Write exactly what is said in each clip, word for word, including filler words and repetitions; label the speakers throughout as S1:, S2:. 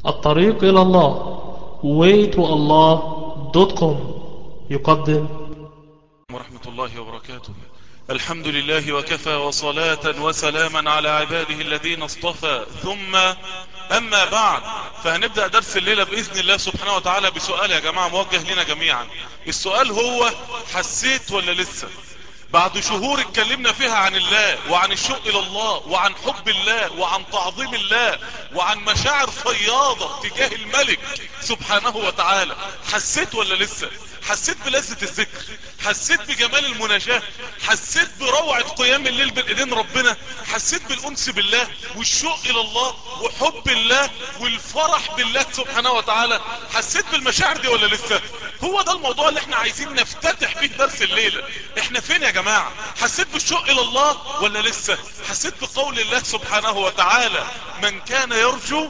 S1: الطريق إلى الله way to allah دوت كوم يقدم
S2: ورحمة الله وبركاته. الحمد لله وكفى وصلاة وسلاما على عباده الذين اصطفى، ثم أما بعد، فهنبدأ درس الليلة بإذن الله سبحانه وتعالى بسؤال يا جماعة موجه لنا جميعا. السؤال هو: حسيت ولا لسه؟ بعد شهور اتكلمنا فيها عن الله وعن الشوق الى الله وعن حب الله وعن تعظيم الله وعن مشاعر فياضة تجاه الملك سبحانه وتعالى. حسيت ولا لسه؟ حسيت بلذة الذكر؟ حسيت بجمال المناجاة؟ حسيت بروعة قيام الليل بين ايدين ربنا؟ حسيت بالانس بالله والشوق الى الله وحب الله والفرح بالله سبحانه وتعالى؟ حسيت بالمشاعر دي ولا لسه؟ هو ده الموضوع اللي احنا عايزين نفتتح فيه درس الليلة. احنا فين يا جماعة؟ حسيت بالشوق الى الله ولا لسه؟ حسيت بقول الله سبحانه وتعالى: من كان يرجو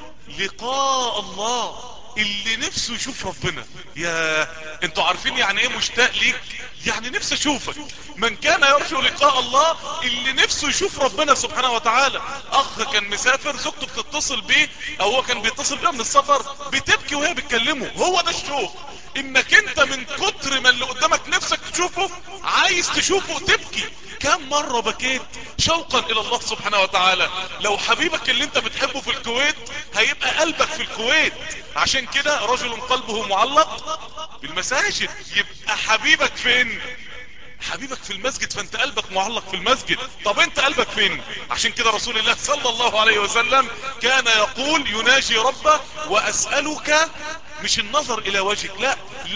S2: لقاء الله، اللي نفسه يشوف ربنا. يا انتوا عارفين يعني ايه مشتاق ليك؟ يعني نفسه اشوفك. من كان يرجو لقاء الله، اللي نفسه يشوف ربنا سبحانه وتعالى. اخ كان مسافر، زوجته بتتصل بيه او هو كان بيتصل بيها من السفر، بتبكي وهي بتكلمه. هو ده الشوق، انك انت من كتر ما اللي قدامك نفسك تشوفه عايز تشوفه تبكي. كم مرة بكيت شوقا الى الله سبحانه وتعالى؟ لو حبيبك اللي انت بتحبه في الكويت هيبقى قلبك في الكويت. عشان كده رجل قلبه معلق بالمساجد. يبقى حبيبك فين؟ حبيبك في المسجد، فانت قلبك معلق في المسجد. طب انت قلبك فين؟ عشان كده رسول الله صلى الله عليه وسلم كان يقول يناجي ربه: واسألك مش النظر الى وجهك، لا،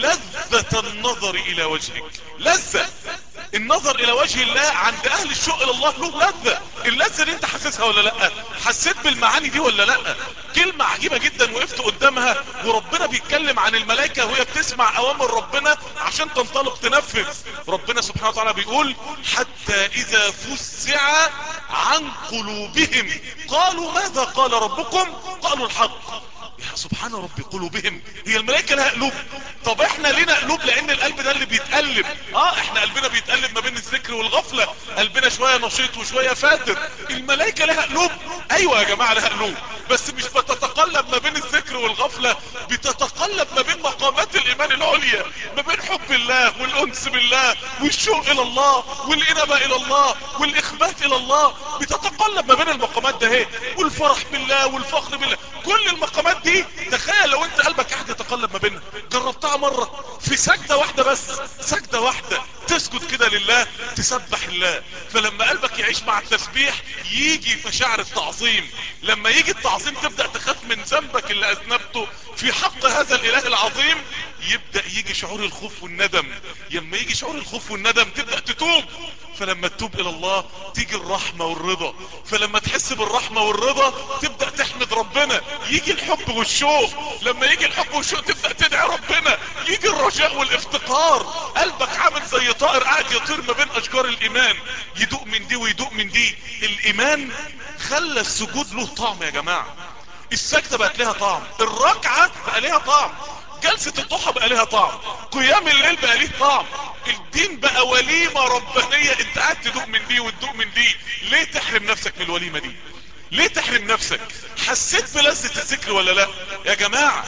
S2: لذة النظر الى وجهك. لذة النظر الى وجه الله عند اهل الشوق الى الله له لذة. اللذة دي انت حاسسها ولا لا؟ حسيت بالمعاني دي ولا لا؟ كلمة عجيبة جدا وقفت قدامها وربنا بيتكلم عن الملائكة وهي بتسمع اوامر ربنا عشان تنطلق تنفذ. ربنا سبحانه وتعالى بيقول: حتى اذا فزع عن قلوبهم قالوا ماذا قال ربكم؟ قالوا الحق. يا سبحان ربي، قلوبهم، هي الملائكة لها قلوب؟ طب احنا لنا قلوب لان القلب ده اللي بيتقلب. اه احنا قلبنا بيتقلب ما بين الذكر والغفلة، قلبنا شوية نشيط وشوية فاتر. الملائكة لها قلوب؟ ايوه يا جماعة لها قلوب، بس مش بتتقلب ما بين الذكر والغفلة، بتتقلب ما بين مقامات الايمان العليا، ما بين حب الله والانس بالله والشوق الى الله والانابة الى الله والاخبات الى الله. بتتقلب ما بين المقامات ده اهي، والفرح بالله والفخر بالله، كل المقامات دي. تخيل لو انت قلبك قاعد يتقلب ما بينها. جربتها مرة في سجدة واحدة بس، سجدة واحدة تسجد كده لله، تسبح الله. فلما قلبك يعيش مع التسبيح يجي مشاعر التعظيم. لما يجي التعظيم تبدأ تخاف من ذنبك اللي اذنبته في حق هذا الاله العظيم. يبدأ يجي شعور الخوف والندم. لما يجي شعور الخوف والندم تبدأ تتوب. فلما تتوب الى الله تيجي الرحمة والرضا. فلما تحس بالرحمة والرضا تبدأ تحمد ربنا. يجي الحب والشوق. لما يجي الحب والشوق تبدأ تدعي ربنا. يجي الرجاء والافتقار. قلبك عامل زي طائر قاعد يطير ما بين اشجار الايمان، يدوق من دي ويدوق من دي. الايمان خلى السجود له طعم يا جماعة. السجدة بقت لها طعم، الركعة بقى لها طعم، جلسة الضحى بقى لها طعم، قيام الليل بقى ليه طعم. الدين بقى وليمة ربانية، انت قاعد تدوق من دي وتدوق من دي. ليه تحرم نفسك من الوليمة دي؟ ليه تحرم نفسك؟ حسيت بلذة الذكر ولا لا؟ يا جماعة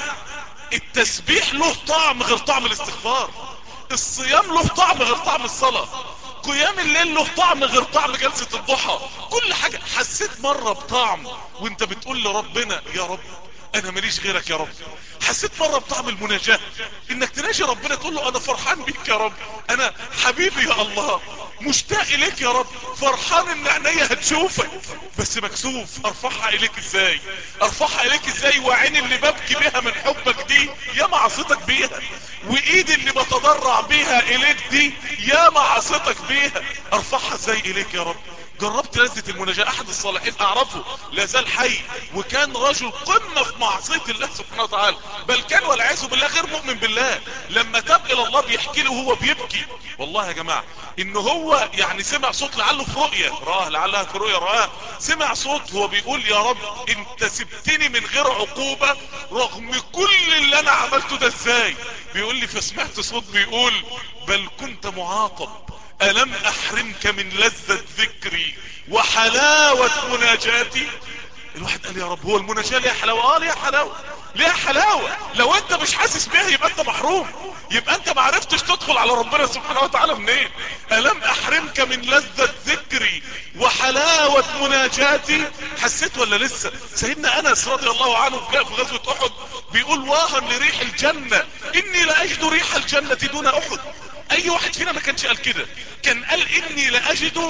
S2: التسبيح له طعم غير طعم الاستغفار، الصيام له طعم غير طعم الصلاة، قيام الليل له طعم غير طعم جلسة الضحى. كل حاجة حسيت مرة بطعم وانت بتقول لربنا: يا رب انا ماليش غيرك يا رب. حسيت مرة بطعم المناجاة، انك تناجي ربنا تقول له: انا فرحان بيك يا رب، انا حبيبي يا الله، مشتاق اليك يا رب، فرحان ان عينيا هتشوفك، بس مكسوف ارفعها اليك ازاي؟ ارفعها اليك ازاي وعين اللي ببكي بيها من حبك دي يا معصيتك بيها، وايدي اللي بتضرع بيها اليك دي يا معصيتك بيها، ارفعها ازاي اليك يا رب؟ جربت لذة المناجاة. احد الصالحين اعرفه لا زال حي، وكان رجل قمة في معصية الله سبحانه وتعالى، بل كان والعياذ بالله غير مؤمن بالله. لما تاب الى الله بيحكي له وهو بيبكي والله يا جماعة ان هو يعني سمع صوت لعله في رؤية راه، لعلها في رؤية راه، سمع صوت هو بيقول: يا رب انت سبتني من غير عقوبة رغم كل اللي انا عملته ده ازاي؟ بيقول لي فسمعت صوت بيقول: بل كنت معاقب، ألم أحرمك من لذة ذكري وحلاوة مناجاتي؟ الواحد قال يا رب هو المناجاة ليها حلاوة؟ اه ليها حلاوة، ليها حلاوة. لو انت مش حاسس بيها يبقى انت محروم، يبقى انت ما عرفتش تدخل على ربنا سبحانه وتعالى منين. الم احرمك من لذة ذكري وحلاوة مناجاتي؟ حسيت ولا لسه؟ سيدنا انس رضي الله عنه جاء في غزوة احد بيقول واها لريح الجنة اني لاجد ريح الجنة دون احد. اي واحد فينا ما كانش قال كده، كان قال اني لاجد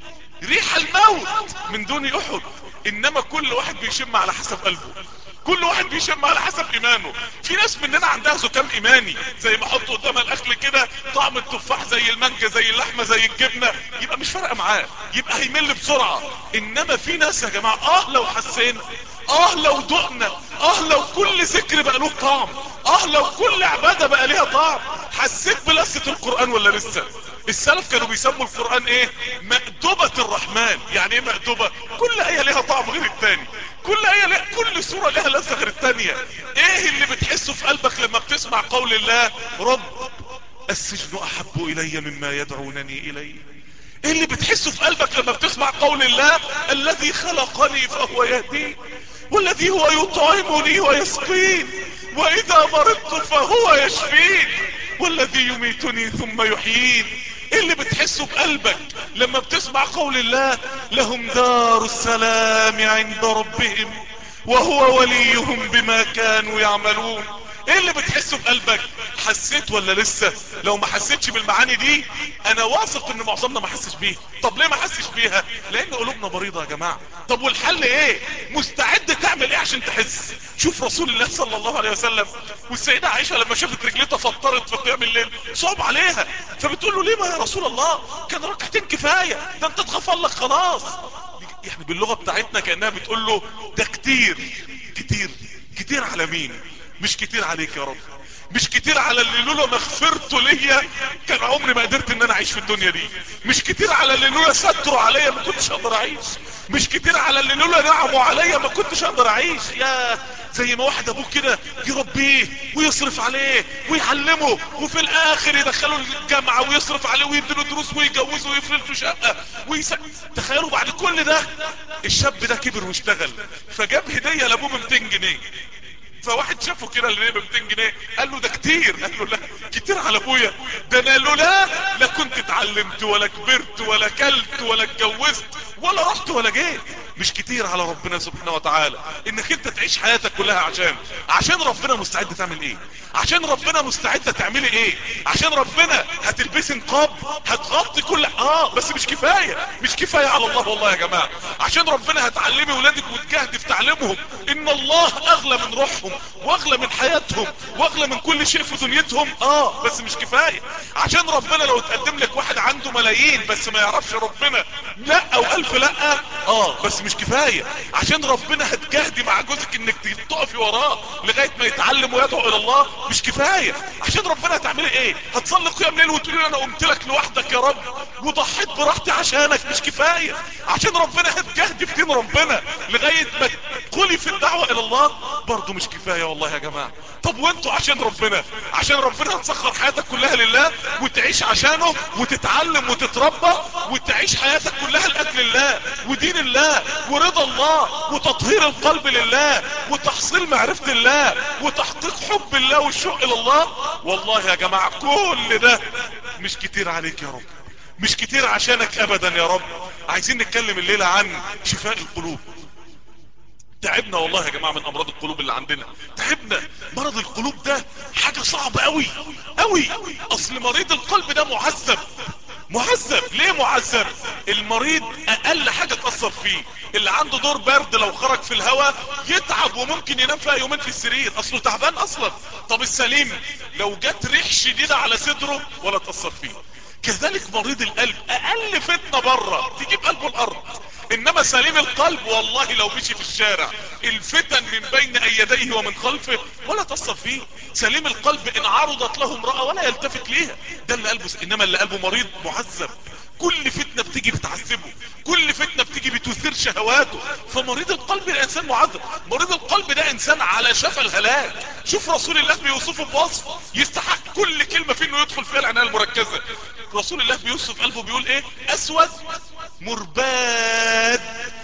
S2: ريح الموت من دون احد. انما كل واحد بيشم على حسب قلبه، كل واحد بيشم على حسب ايمانه. في ناس مننا عندها زكام ايماني، زي ما احط قدامها الاكل كده طعم التفاح زي المانجا زي اللحمه زي الجبنه يبقى مش فارقه معاه، يبقى هيمل بسرعه. انما في ناس يا جماعه اه لو حسينا، اه لو دقنا، اه لو كل ذكر بقى له طعم، اه لو كل عباده بقى ليها طعم. حسيت بلذة القران ولا لسه؟ السلف كانوا بيسموا القرآن ايه؟ مأدبة الرحمن. يعني ايه مأدبة؟ كل اية ليها طعم غير التاني، كل اية ليها، كل سورة ليها لذة غير التانية. ايه اللي بتحسه في قلبك لما بتسمع قول الله رب السجن احب الي مما يدعونني اليه؟ ايه اللي بتحسه في قلبك لما بتسمع قول الله الذي خلقني فهو يهدين والذي هو يطعمني ويسقين واذا مرضت فهو يشفين والذي يميتني ثم يحيين؟ ايه اللي بتحسه بقلبك لما بتسمع قول الله لهم دار السلام عند ربهم وهو وليهم بما كانوا يعملون؟ ايه اللي بتحسه بقلبك؟ حسيت ولا لسه؟ لو ما حسيتش بالمعاني دي انا واثق ان معظمنا ما حسش بيها. طب ليه ما حسش بيها؟ لان قلوبنا مريضة يا جماعة. طب والحل ايه؟ مستعد تعمل ايه عشان تحس؟ شوف رسول الله صلى الله عليه وسلم والسيدة عائشة لما شافت رجلتها فطرت في قيام الليل صعب عليها، فبتقول له ليه ما يا رسول الله كان ركعتين كفاية، ده انت اتغفر لك خلاص. يعني باللغة بتاعتنا كأنها بتقول له ده كتير كتير كتير على مين؟ مش كتير عليك يا رب، مش كتير على اللي لولا مغفرته ليا كان عمري ما قدرت ان انا اعيش في الدنيا دي، مش كتير على اللي لولا ستره عليا ما كنتش اقدر اعيش، مش كتير على اللي لولا نعمه عليا ما كنتش اقدر اعيش. يا زي ما واحد ابوه كده يربيه ويصرف عليه ويعلمه وفي الاخر يدخله الجامعة ويصرف عليه ويديله دروس ويجوزه ويفرل له شقة ويس... تخيلوا بعد كل ده الشاب ده كبر واشتغل فجاب هدية لابوه ب مئتين جنيه، فواحد شافه كده اللي ب مئتين جنيه قال له ده كتير، قال له لا كتير على ابويا، ده انا لولا لا كنت اتعلمت ولا كبرت ولا كلت ولا اتجوزت ولا رحت ولا جيت. مش كتير على ربنا سبحانه وتعالى انك انت تعيش حياتك كلها عشان عشان ربنا مستعد تعمل ايه؟ عشان ربنا مستعد تعملي ايه؟ عشان ربنا هتلبسي نقاب هتغطي كل اه بس مش كفاية، مش كفاية على الله والله يا جماعة. عشان ربنا هتعلمي ولادك وتجاهدي في تعليمهم ان الله اغلى من روحهم واغلى من حياتهم واغلى من كل شيء في دنيتهم اه بس مش كفاية. عشان ربنا لو تقدم لك واحد عنده ملايين بس ما يعرفش ربنا لا او الف لا اه بس مش كفاية. عشان ربنا هتجاهدي مع جوزك انك تقفي وراه لغاية ما يتعلم ويدعو الى الله مش كفاية. عشان ربنا هتعملي ايه؟ هتصلي قيام ليل وتقولي انا قمت لك لوحدك يا رب وضحيت براحتي عشانك مش كفاية. عشان ربنا هتجاهدي في دين ربنا لغاية ما تدخلي في الدعوة الى الله برضو مش كفاية والله يا جماعة. طب وانتوا عشان ربنا عشان ربنا هتسخر حياتك كلها لله وتعيش عشانه وتتعلم وتتربى وتعيش حياتك كلها لاجل الله ودين الله ورضا الله وتطهير القلب لله وتحصيل معرفة الله وتحقيق حب الله والشوق الى الله. والله يا جماعة كل ده مش كتير عليك يا رب، مش كتير عشانك ابدا يا رب. عايزين نتكلم الليلة عن شفاء القلوب. تعبنا والله يا جماعة من امراض القلوب اللي عندنا، تعبنا. مرض القلوب ده حاجة صعبة قوي قوي. اصل مريض القلب ده معذب معذب. ليه معذب؟ المريض اقل حاجة تأثر فيه، اللي عنده دور برد لو خرج في الهواء يتعب وممكن ينام فيها يومين في السرير اصله تعبان اصلا. طب السليم لو جت ريح شديدة على صدره ولا تأثر فيه. كذلك مريض القلب اقل فتنة بره تجيب قلبه الارض، انما سليم القلب والله لو مشي في الشارع الفتن من بين يديه ومن خلفه ولا تأثر فيه. سليم القلب ان عرضت له امرأة ولا يلتفت ليها، ده اللي قلبه. انما اللي قلبه مريض معذب، كل فتنة بتيجي بتعذبه، كل فتنة بتيجي بتثير شهواته. فمريض القلب ده انسان معذب. مريض القلب ده انسان على شفا الهلاك. شوف رسول الله بيوصفه بوصف يستحق كل كلمة فيه انه يدخل فيها العناية المركزة. رسول الله بيوصف قلبه بيقول ايه؟ اسود مرباد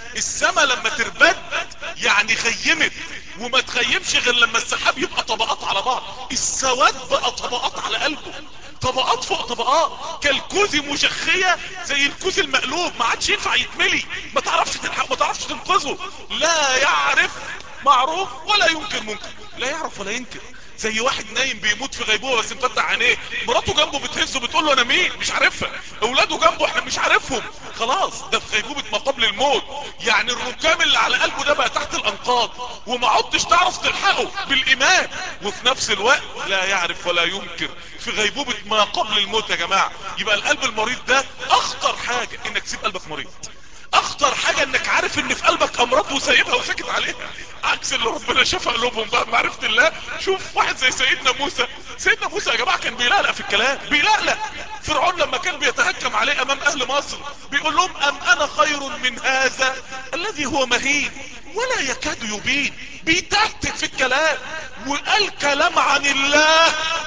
S2: السما لما تربد يعني خيمت، وما تخيمش غير لما السحاب يبقى طبقات على بعض. السواد بقى طبقات على قلبه، طبقات فوق طبقات، كالكوز مشخية زي الكوز المقلوب، ما عادش ينفع يتملي، ما تعرفش تلحق، ما تعرفش تنقذه. لا يعرف معروف ولا ينكر منكر، لا يعرف ولا ينكر. زي واحد نايم بيموت في غيبوبه بس مفتح عينيه، مراته جنبه بتهزه بتقول له انا مين مش عارفها، اولاده جنبه احنا مش عارفهم، خلاص ده في غيبوبه ما قبل الموت. يعني الركام اللي على قلبه ده بقى تحت الانقاض، وما عدتش تعرف تلحقه بالايمان، وفي نفس الوقت لا يعرف ولا ينكر، في غيبوبه ما قبل الموت. يا جماعه يبقى القلب المريض ده اخطر حاجه انك تسيب قلبك مريض، اخطر حاجة انك عارف ان في قلبك امراض وسايبها وساكت عليها، عكس اللي ربنا شاف قلوبهم بقى بمعرفة الله. شوف واحد زي سيدنا موسى، سيدنا موسى يا جماعة كان بيلقلق في الكلام، بيلقلق. فرعون لما كان بيتهكم عليه امام اهل مصر بيقول لهم ام انا خير من هذا الذي هو مهين ولا يكاد يبين، بيتكتك في الكلام، وقال كلام عن الله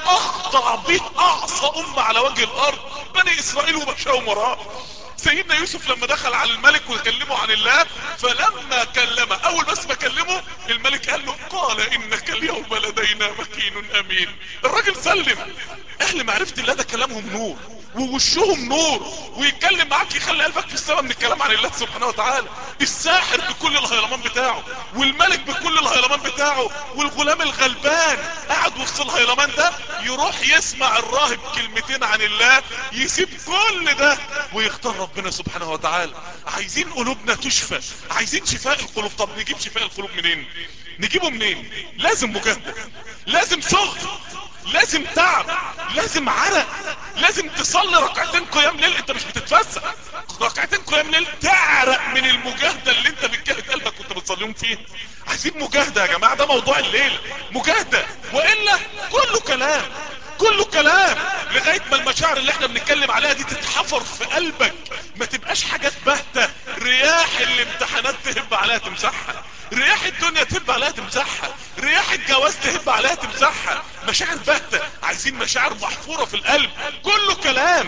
S2: اخضع به اعصى امة على وجه الارض، بني اسرائيل ومشاهم وراه. سيدنا يوسف لما دخل على الملك وكلمه عن الله، فلما كلمه اول بس ما كلمه الملك قال له قال انك اليوم لدينا مكين امين. الراجل سلم. اهل معرفة الله ده كلامهم نور ووشهم نور، ويتكلم معاك يخلي قلبك في السماء من الكلام عن الله سبحانه وتعالى. الساحر بكل الهيلمان بتاعه، والملك بكل الهيلمان بتاعه، والغلام الغلبان قاعد وسط الهيلمان ده يروح يسمع الراهب كلمتين عن الله، يسيب كل ده ويختار ربنا سبحانه وتعالى. عايزين قلوبنا تشفى، عايزين شفاء القلوب. طب نجيب شفاء القلوب منين؟ نجيبه منين؟ لازم مجاهدة، لازم شغل، لازم تعب، لازم عرق، لازم تصلي ركعتين قيام ليل. انت مش بتتفسح، ركعتين قيام ليل تعرق من المجاهدة اللي انت بتجاهد قلبك وانت بتصليهم فيها. عايزين مجاهدة يا جماعة، ده موضوع الليل، مجاهدة، وإلا كله كلام، كله كلام لغاية ما المشاعر اللي احنا بنتكلم عليها دي تتحفر في قلبك، ما تبقاش حاجات باهتة. رياح الامتحانات تهب عليها تمسحها، رياح الدنيا تهب عليها تمسحها، رياح الجواز تهب عليها تمسحها. مشاعر باهتة، عايزين مشاعر محفورة في القلب، كله كلام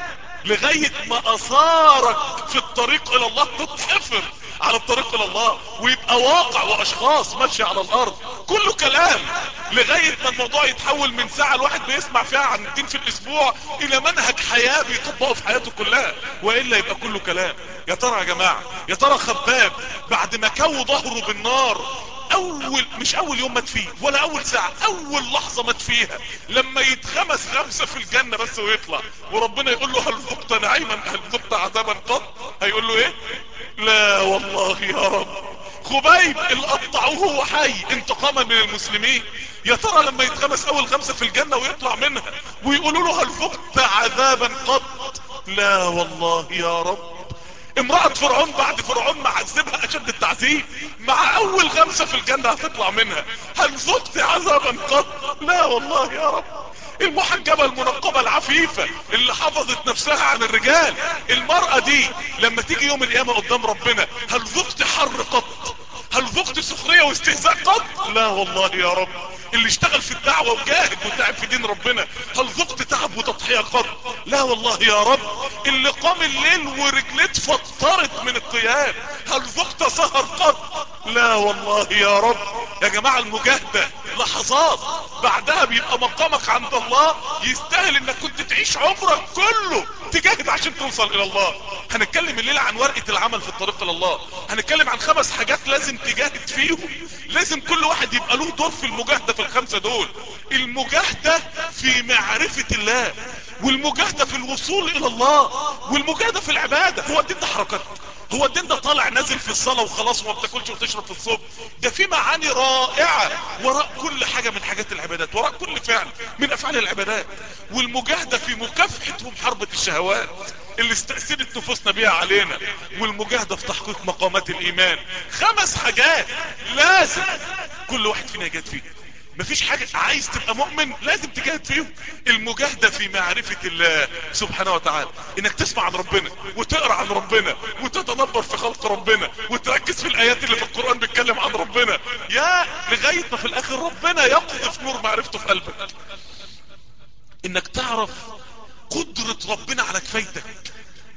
S2: لغاية ما اثارك في الطريق الى الله تتحفر على الطريق الى الله، ويبقى واقع واشخاص ماشية على الارض، كله كلام لغاية ما الموضوع يتحول من ساعة الواحد بيسمع فيها عن الدين في الاسبوع الى منهج حياة بيطبقه في حياته كلها، وإلا يبقى كله كلام. يا ترى يا جماعة، يا ترى خباب بعد ما كو ظهره بالنار، اول مش اول يوم مات فيه ولا اول ساعة، اول لحظة مات فيها لما يتخمس خمسة في الجنة بس ويطلع، وربنا يقول له هل ذقت نعيما هل ذقت عذابا قط؟ هيقول له ايه؟ لا والله يا رب. خبيب اللي قطعوه وهو حي انتقاما من المسلمين، يا ترى لما يتخمس اول خمسة في الجنة ويطلع منها ويقولوا له هل ذقت عذابا قط؟ لا والله يا رب. امرأة فرعون بعد فرعون ما عذبها اشد التعذيب، مع اول خمسة في الجنة هتطلع منها هل ذقت عذابا قط؟ لا والله يا رب. المحجبة المنقبة العفيفة اللي حفظت نفسها عن الرجال، المرأة دي لما تيجي يوم القيامة قدام ربنا هل ذقت حر قط؟ هل ذقت سخرية واستهزاء قط؟ لا والله يا رب. اللي اشتغل في الدعوة وجاهد وتعب في دين ربنا هل ذقت تعب وتضحية قط؟ لا والله يا رب. اللي قام الليل ورجليه اتفطرت من القيام هل ذقت سهر قط؟ لا والله يا رب. يا جماعة المجاهدة لحظات بعدها بيبقى مقامك عند الله يستاهل انك كنت تعيش عمرك كله تجاهد عشان توصل الى الله. هنتكلم الليلة عن ورقة العمل في الطريق الى الله، هنتكلم عن خمس حاجات لازم تجاهد فيهم، لازم كل واحد يبقى له دور في المجاهدة في الخمسة دول. المجاهدة في معرفة الله، والمجاهدة في الوصول الى الله، والمجاهدة في العبادة. هو الدين ده حركات؟ هو الدين ده طالع نازل في الصلاة وخلاص وما بتاكلش وتشرب في الصبح؟ ده في معاني رائعة وراء كل حاجة من حاجات العبادات، وراء كل فعل من افعال العبادات. والمجاهدة في مكافحة ومحاربة الشهوات اللي استأثرت نفوسنا بيها علينا، والمجاهدة في تحقيق مقامات الايمان. خمس حاجات لازم كل واحد فينا يجاهد فيها. مفيش حاجة عايز تبقى مؤمن لازم تجاهد فيهم. المجاهدة في معرفة الله سبحانه وتعالى، انك تسمع عن ربنا وتقرأ عن ربنا وتتنبر في خلق ربنا وتركز في الايات اللي في القرآن بيتكلم عن ربنا، يا لغاية ما في الاخر ربنا يقذف نور معرفته في قلبك. انك تعرف قدرة ربنا على كفايتك،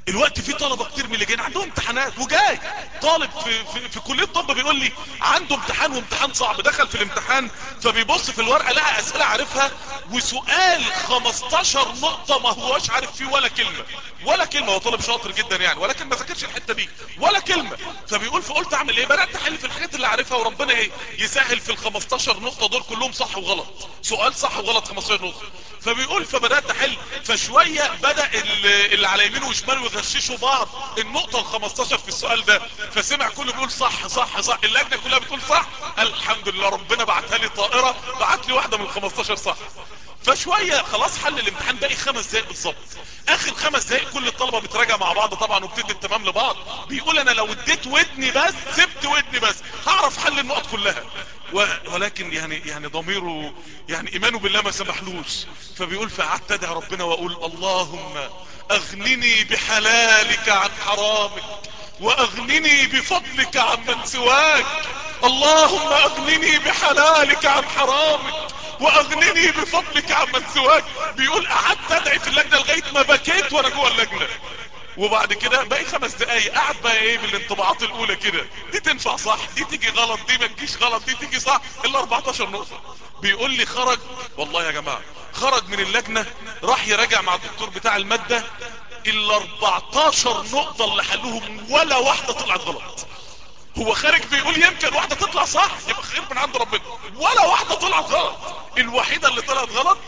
S2: الوقت في طلبة كتير من اللي جايين عندهم امتحانات، وجاي طالب في, في, في كلية طب بيقول لي عنده امتحان وامتحان صعب، دخل في الامتحان فبيبص في الورقة لقى اسئلة عارفها وسؤال خمستاشر نقطة ما هواش عارف فيه ولا كلمة ولا كلمة. هو طالب شاطر جدا يعني، ولكن ما ذاكرش الحتة دي ولا كلمة. فبيقول فقلت اعمل ايه؟ بدأت احل في الحاجات اللي عارفها وربنا ايه يسهل في ال خمستاشر نقطة دول كلهم صح وغلط، سؤال صح وغلط خمستاشر نقطة. فبيقول فبدأت احل، فشوية بدأ اللي على يمينه وشماله يغششوا بعض النقطة ال خمستاشر في السؤال ده، فسمع كله بيقول صح صح صح، اللجنة كلها بتقول صح. الحمد لله ربنا بعتها لي طائرة، بعت لي واحدة من ال خمستاشر صح. فشوية خلاص حل الامتحان، باقي خمس دقايق بالظبط. اخر خمس دقايق كل الطلبة بتراجع مع بعض طبعا وبتدي التمام لبعض. بيقول انا لو اديت ودني بس، سبت ودني بس، هعرف حل النقط كلها، ولكن يعني يعني ضميره يعني ايمانه بالله ما سمحلوش. فبيقول فقعدت ادعي ربنا واقول اللهم اغنني بحلالك عن حرامك واغنني بفضلك عن من سواك. اللهم اغنني بحلالك عن حرامك واغنني بفضلك عن من سواك. بيقول قعدت ادعي في اللجنة لغاية ما بكيت وانا جوه اللجنة. وبعد كده باقي خمس دقايق قاعد بقى ايه بالانطباعات الاولى كده، دي تنفع صح، دي تيجي غلط، دي ما تجيش غلط، دي تيجي صح، الا اربعتاشر نقطة. بيقول لي خرج والله يا جماعة، خرج من اللجنة راح يراجع مع الدكتور بتاع المادة، ال اربعتاشر نقطة اللي حلوهم ولا واحدة طلعت غلط. هو خارج بيقول يمكن واحدة تطلع صح يبقى خير من عند ربنا، ولا واحدة طلعت غلط. الوحيدة اللي طلعت غلط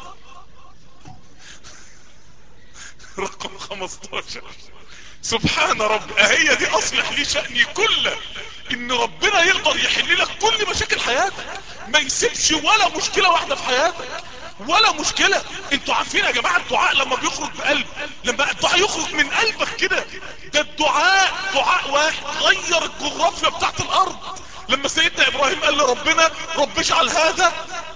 S2: رقم خمستاشر. سبحان رب، هي دي اصلح لي شأني كله، ان ربنا يقدر يحل لك كل مشاكل حياتك، ما يسيبش ولا مشكلة واحدة في حياتك ولا مشكلة. انتوا عارفين يا جماعة الدعاء لما بيخرج بقلب، لما الدعاء يخرج من قلبك كده، ده الدعاء دعاء واحد غير الجغرافيا بتاعت الارض. لما سيدنا ابراهيم قال لربنا رب اجعل هذا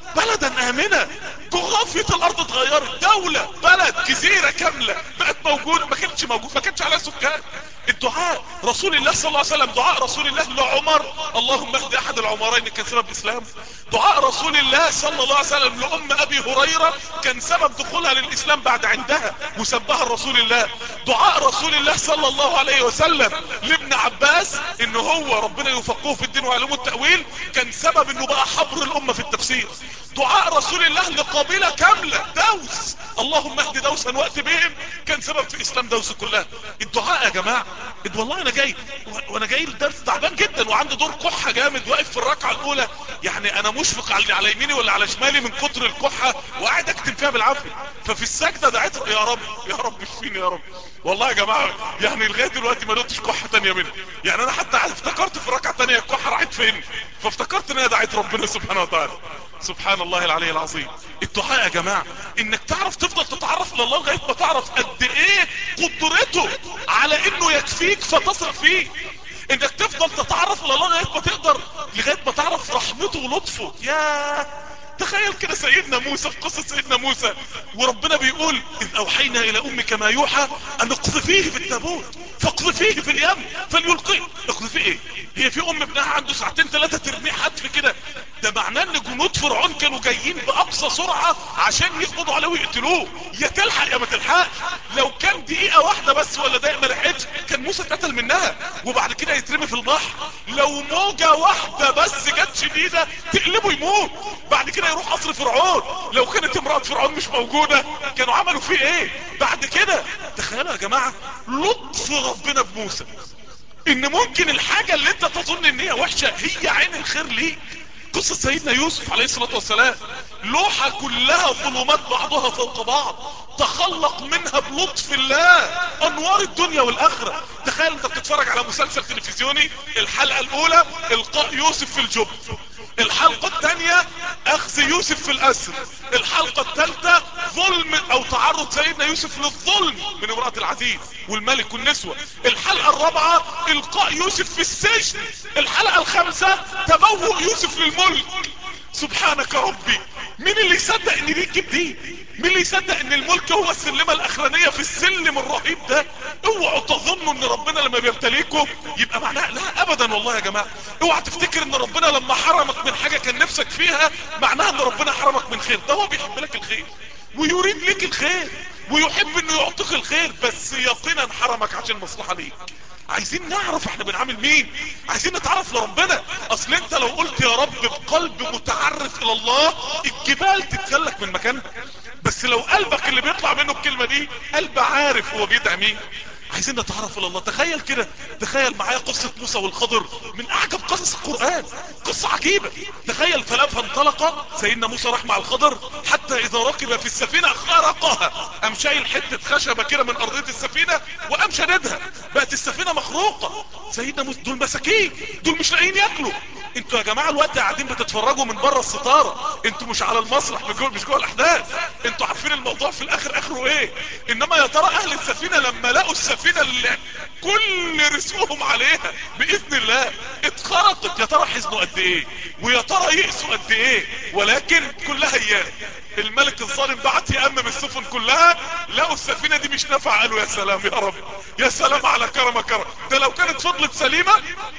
S2: بلدا امنا، جغرافية الارض اتغيرت، دولة بلد جزيرة كاملة بقت موجودة، ما كانتش موجود ما كانتش عليها سكان. الدعاء رسول الله صلى الله عليه وسلم، دعاء رسول الله لعمر اللهم اهد احد العمرين كان سبب اسلام. دعاء رسول الله صلى الله عليه وسلم لام ابي هريرة كان سبب دخولها للاسلام بعد عندها وسبها رسول الله. دعاء رسول الله صلى الله عليه وسلم لابن عباس ان هو ربنا يفقهه في الدين وعلوم التأويل كان سبب انه بقى حبر الامة في التفسير. دعاء رسول الله لقبيلة كاملة دوس اللهم اهد دوسا وقت بهم كان سبب في اسلام دوس كلها. الدعاء يا جماعة، والله انا جاي وانا جاي الدرس تعبان جدا وعندي دور كحة جامد واقف في الركعة الاولى، يعني انا مشفق على على يميني ولا على شمالي من كتر الكحة وقاعد اكتب فيها بالعافية. ففي السجدة دعيت يا رب يا رب اشفيني يا رب. والله يا جماعة يعني لغاية دلوقتي ما لقيتش كحة تانية منها، يعني انا حتى افتكرت في الركعة التانية الكحة راحت فين، فافتكرت ان انا دعيت ربنا سبحانه وتعالى. سبحان الله العلي العظيم. الدعاء يا جماعة انك تعرف تفضل تتعرف لله لغاية ما تعرف قد ايه قدرته على انه يكفيك فتصل فيه، انك تفضل تتعرف لله لغاية ما تقدر لغاية ما تعرف رحمته ولطفه. يا تخيل كده سيدنا موسى، في قصة سيدنا موسى وربنا بيقول اذ اوحينا الى امك ما يوحى ان اقذفيه في التابوت فاقذفيه في اليم فليلقيه. اقذفيه ايه؟ هي في ام ابنها عنده ساعتين ثلاثة ترميه حتف كده؟ ده معناه ان جنود فرعون كانوا جايين باقصى سرعة عشان يقبضوا عليه ويقتلوه، يا تلحق يا ما تلحقش. لو كان دقيقة واحدة بس ولا دقيقة ما لحقتش كان موسى اتقتل منها وبعد كده يترمي في البحر. لو موجة واحدة بس جت شديدة تقلبه يموت، بعد كده يروح قصر فرعون. لو كانت امرأة فرعون مش موجودة كانوا عملوا فيه ايه بعد كده؟ تخيلوا يا جماعة لطف ربنا بموسى، ان ممكن الحاجة اللي انت تظن ان هي وحشة هي عين الخير ليك. قصة سيدنا يوسف عليه الصلاة والسلام، لوحة كلها ظلمات بعضها فوق بعض تخلق منها بلطف الله انوار الدنيا والاخرة. تخيل انت بتتفرج على مسلسل تلفزيوني، الحلقة الاولى القاء يوسف في الجب، الحلقة الثانية اخذ يوسف في الاسر، الحلقة الثالثة ظلم او تعرض سيدنا يوسف للظلم من امرأة العزيز والملك والنسوة، الحلقة الرابعة القاء يوسف في السجن، الحلقة الخامسة تبوء يوسف للملك. سبحانك ربي، مين اللي يصدق ان دي تجيب دي؟ مين اللي يصدق ان الملك هو السلمة الاخرانية في السلم الرهيب ده؟ اوعوا تظنوا ان ربنا لما بيبتليكم يبقى معناه، لا ابدا والله يا جماعة. اوعى تفتكر ان ربنا لما حرمك من حاجة كان نفسك فيها معناها ان ربنا حرمك من خير، ده هو بيحب لك الخير ويريد لك الخير. ويحب انه يعطيك الخير، بس يقينا حرمك عشان مصلحة ليك. عايزين نعرف احنا بنعامل مين، عايزين نتعرف لربنا. اصل انت لو قلت يا رب بقلب متعرف الى الله الجبال تتسلك من مكانها، بس لو قلبك اللي بيطلع منه الكلمة دي قلب عارف هو بيدعي مين. عايزين نتعرف الى الله. تخيل كده، تخيل معايا قصة موسى والخضر، من اعجب قصص القرآن، قصة عجيبة. تخيل فلا فانطلق، سيدنا موسى راح مع الخضر حتى اذا ركب في السفينة خرقها، قام شايل حتة خشبة كده من ارضية السفينة وقام شددها، بقت السفينة مخروقة. سيدنا موسى، دول مساكين، دول مش لاقيين ياكلوا. انتوا يا جماعة الوقت قاعدين بتتفرجوا من بره الستارة، انتوا مش على المسرح، مش جوه, مش جوه الاحداث، انتوا عارفين الموضوع في الاخر اخره ايه. انما يا ترى اهل السفينة لما لقوا السفينة اللي كل رزقهم عليها باذن الله اتخرقت، يا ترى حزنوا قد ايه، ويا ترى يئسوا قد ايه. ولكن كلها ايام الملك الظالم بعت يأمم السفن كلها، لقوا السفينة دي مش نافعة، قالوا يا سلام يا رب، يا سلام على كرم كرم، ده لو كانت فضلت سليمة.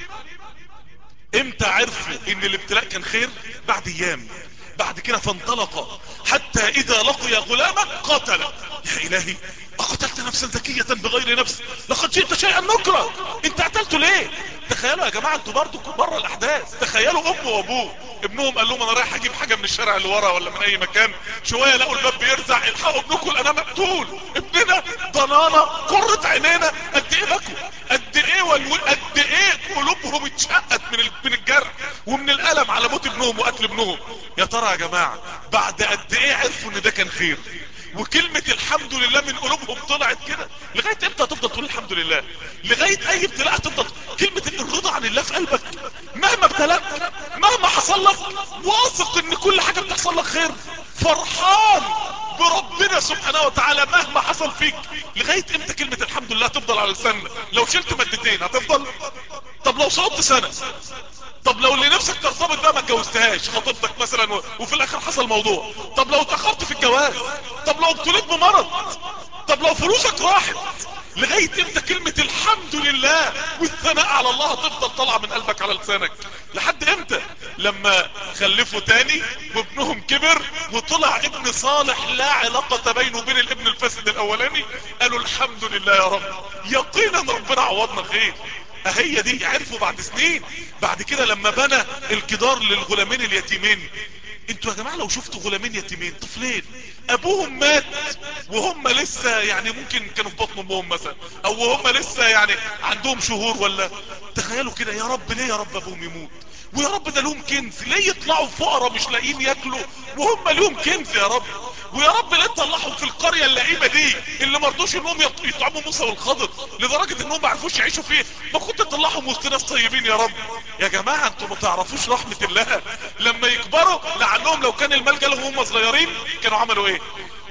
S2: امتى عرفوا ان الابتلاء كان خير؟ بعد ايام. بعد كده فانطلق حتى اذا لقي غلاما قتل. يا الهي، اقتلت نفسا زكية بغير نفس لقد جئت شيئا نكرا. انت قتلته ليه؟ تخيلوا يا جماعة انتوا برضو بره الاحداث، تخيلوا ام وابوه، ابنهم قال لهم انا رايح اجيب حاجة من الشارع اللي ورا ولا من اي مكان، شوية لقوا الباب بيرزع، الحقوا ابنكم انا مقتول، ابننا ضنانا قرة عينينا. قد ايه بكوا، قد ايه والو... قد ايه قلوبهم اتشقت من ال... من الجرح ومن الالم على موت ابنهم وقتل ابنهم. يا ترى يا جماعة بعد قد ايه عرفوا ان ده كان خير؟ وكلمة الحمد لله من قلوبهم طلعت كده. لغاية امتى هتفضل تقول الحمد لله؟ لغاية اي ابتلاء هتفضل كلمة الرضا عن الله في قلبك؟ مهما ابتلاك، مهما حصل لك، واثق ان كل حاجة بتحصل لك خير، فرحان بربنا سبحانه وتعالى مهما حصل فيك. لغاية امتى كلمة الحمد لله تفضل على لساننا؟ لو شلت مادتين هتفضل؟ طب لو صوت سنة؟ طب لو اللي نفسك ترتبط بقى ما اتجوزتهاش، خطيبتك مثلا و... وفي الاخر حصل موضوع؟ طب لو اتاخرت في الجواز؟ طب لو ابتليت بمرض؟ طب لو فلوسك راحت؟ لغاية امتى كلمة الحمد لله والثناء على الله هتفضل طالعة من قلبك على لسانك؟ لحد امتى؟ لما خلفوا تاني وابنهم كبر وطلع ابن صالح لا علاقة بينه وبين الابن الفاسد الاولاني، قالوا الحمد لله يا رب، يقينا ربنا عوضنا خير. اهي دي عرفوا بعد سنين. بعد كده لما بنى الجدار للغلامين اليتيمين، انتوا يا جماعة لو شفتوا غلامين يتيمين طفلين ابوهم مات وهم لسه يعني ممكن كانوا في بطن امهم مثلا، او وهم لسه يعني عندهم شهور ولا، تخيلوا كده، يا رب ليه يا رب ابوهم يموت؟ ويا رب ده لهم كنز، ليه يطلعوا فقراء مش لاقيين ياكلوا وهم لهم كنز يا رب؟ ويا رب ليه تطلعهم في القرية اللئيمة دي اللي مرضوش انهم يطعموا موسى والخضر لدرجة انهم ما عرفوش يعيشوا فيه؟ ما كنت تطلعهم وسط ناس طيبين يا رب. يا جماعة انتوا ما تعرفوش رحمة الله، لما يكبروا لعلهم لو كان المال جالهم هم صغيرين كانوا عملوا ايه؟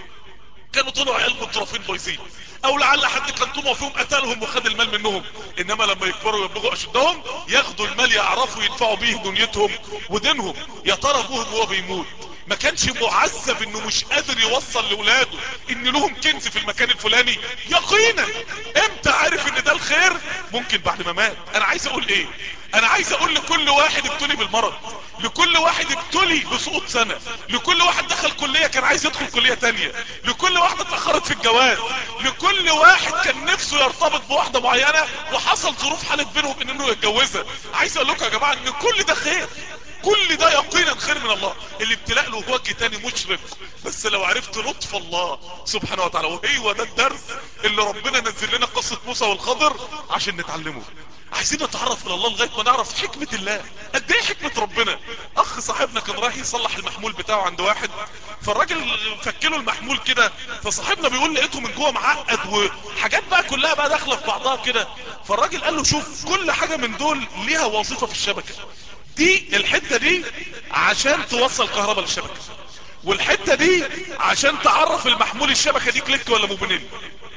S2: كانوا طلعوا عيال مترفين بايظين، او لعل حد كان طمع فيهم قتلهم وخد المال منهم. انما لما يكبروا يبلغوا اشدهم ياخدوا المال يعرفوا يدفعوا بيه دنيتهم ودينهم. يا ترى ابوهم وهو بيموت ما كانش معذب انه مش قادر يوصل لاولاده ان لهم كنز في المكان الفلاني؟ يقينا. امتى عارف ان ده الخير؟ ممكن بعد ما مات. انا عايز اقول ايه؟ انا عايز اقول لكل واحد ابتلي بالمرض، لكل واحد ابتلي بسقوط سنة، لكل واحد دخل كلية كان عايز يدخل كلية تانية، لكل واحدة اتأخرت في الجواز، لكل واحد كان نفسه يرتبط بواحدة معينة وحصل ظروف حالت بينهم انه يتجوزها. عايز اقول لكم يا جماعة ان كل ده خير، كل ده يقينا خير من الله. الابتلاء له وجه تاني مشرق، بس لو عرفت لطف الله سبحانه وتعالى. وهو ده الدرس اللي ربنا نزل لنا قصة موسى والخضر عشان نتعلمه. عايزين نتعرف الى الله لغاية ما نعرف حكمة الله. قد ايه حكمة ربنا؟ اخ صاحبنا كان رايح يصلح المحمول بتاعه عند واحد، فالراجل فكله المحمول كده، فصاحبنا بيقول لقيته من جوه معقد وحاجات بقى كلها بقى داخله في بعضها كده. فالراجل قال له شوف، كل حاجة من دول ليها وظيفة في الشبكة دي، الحتة دي عشان توصل كهرباء للشبكة، والحتة دي عشان تعرف المحمول الشبكة دي كليك ولا موبينيل،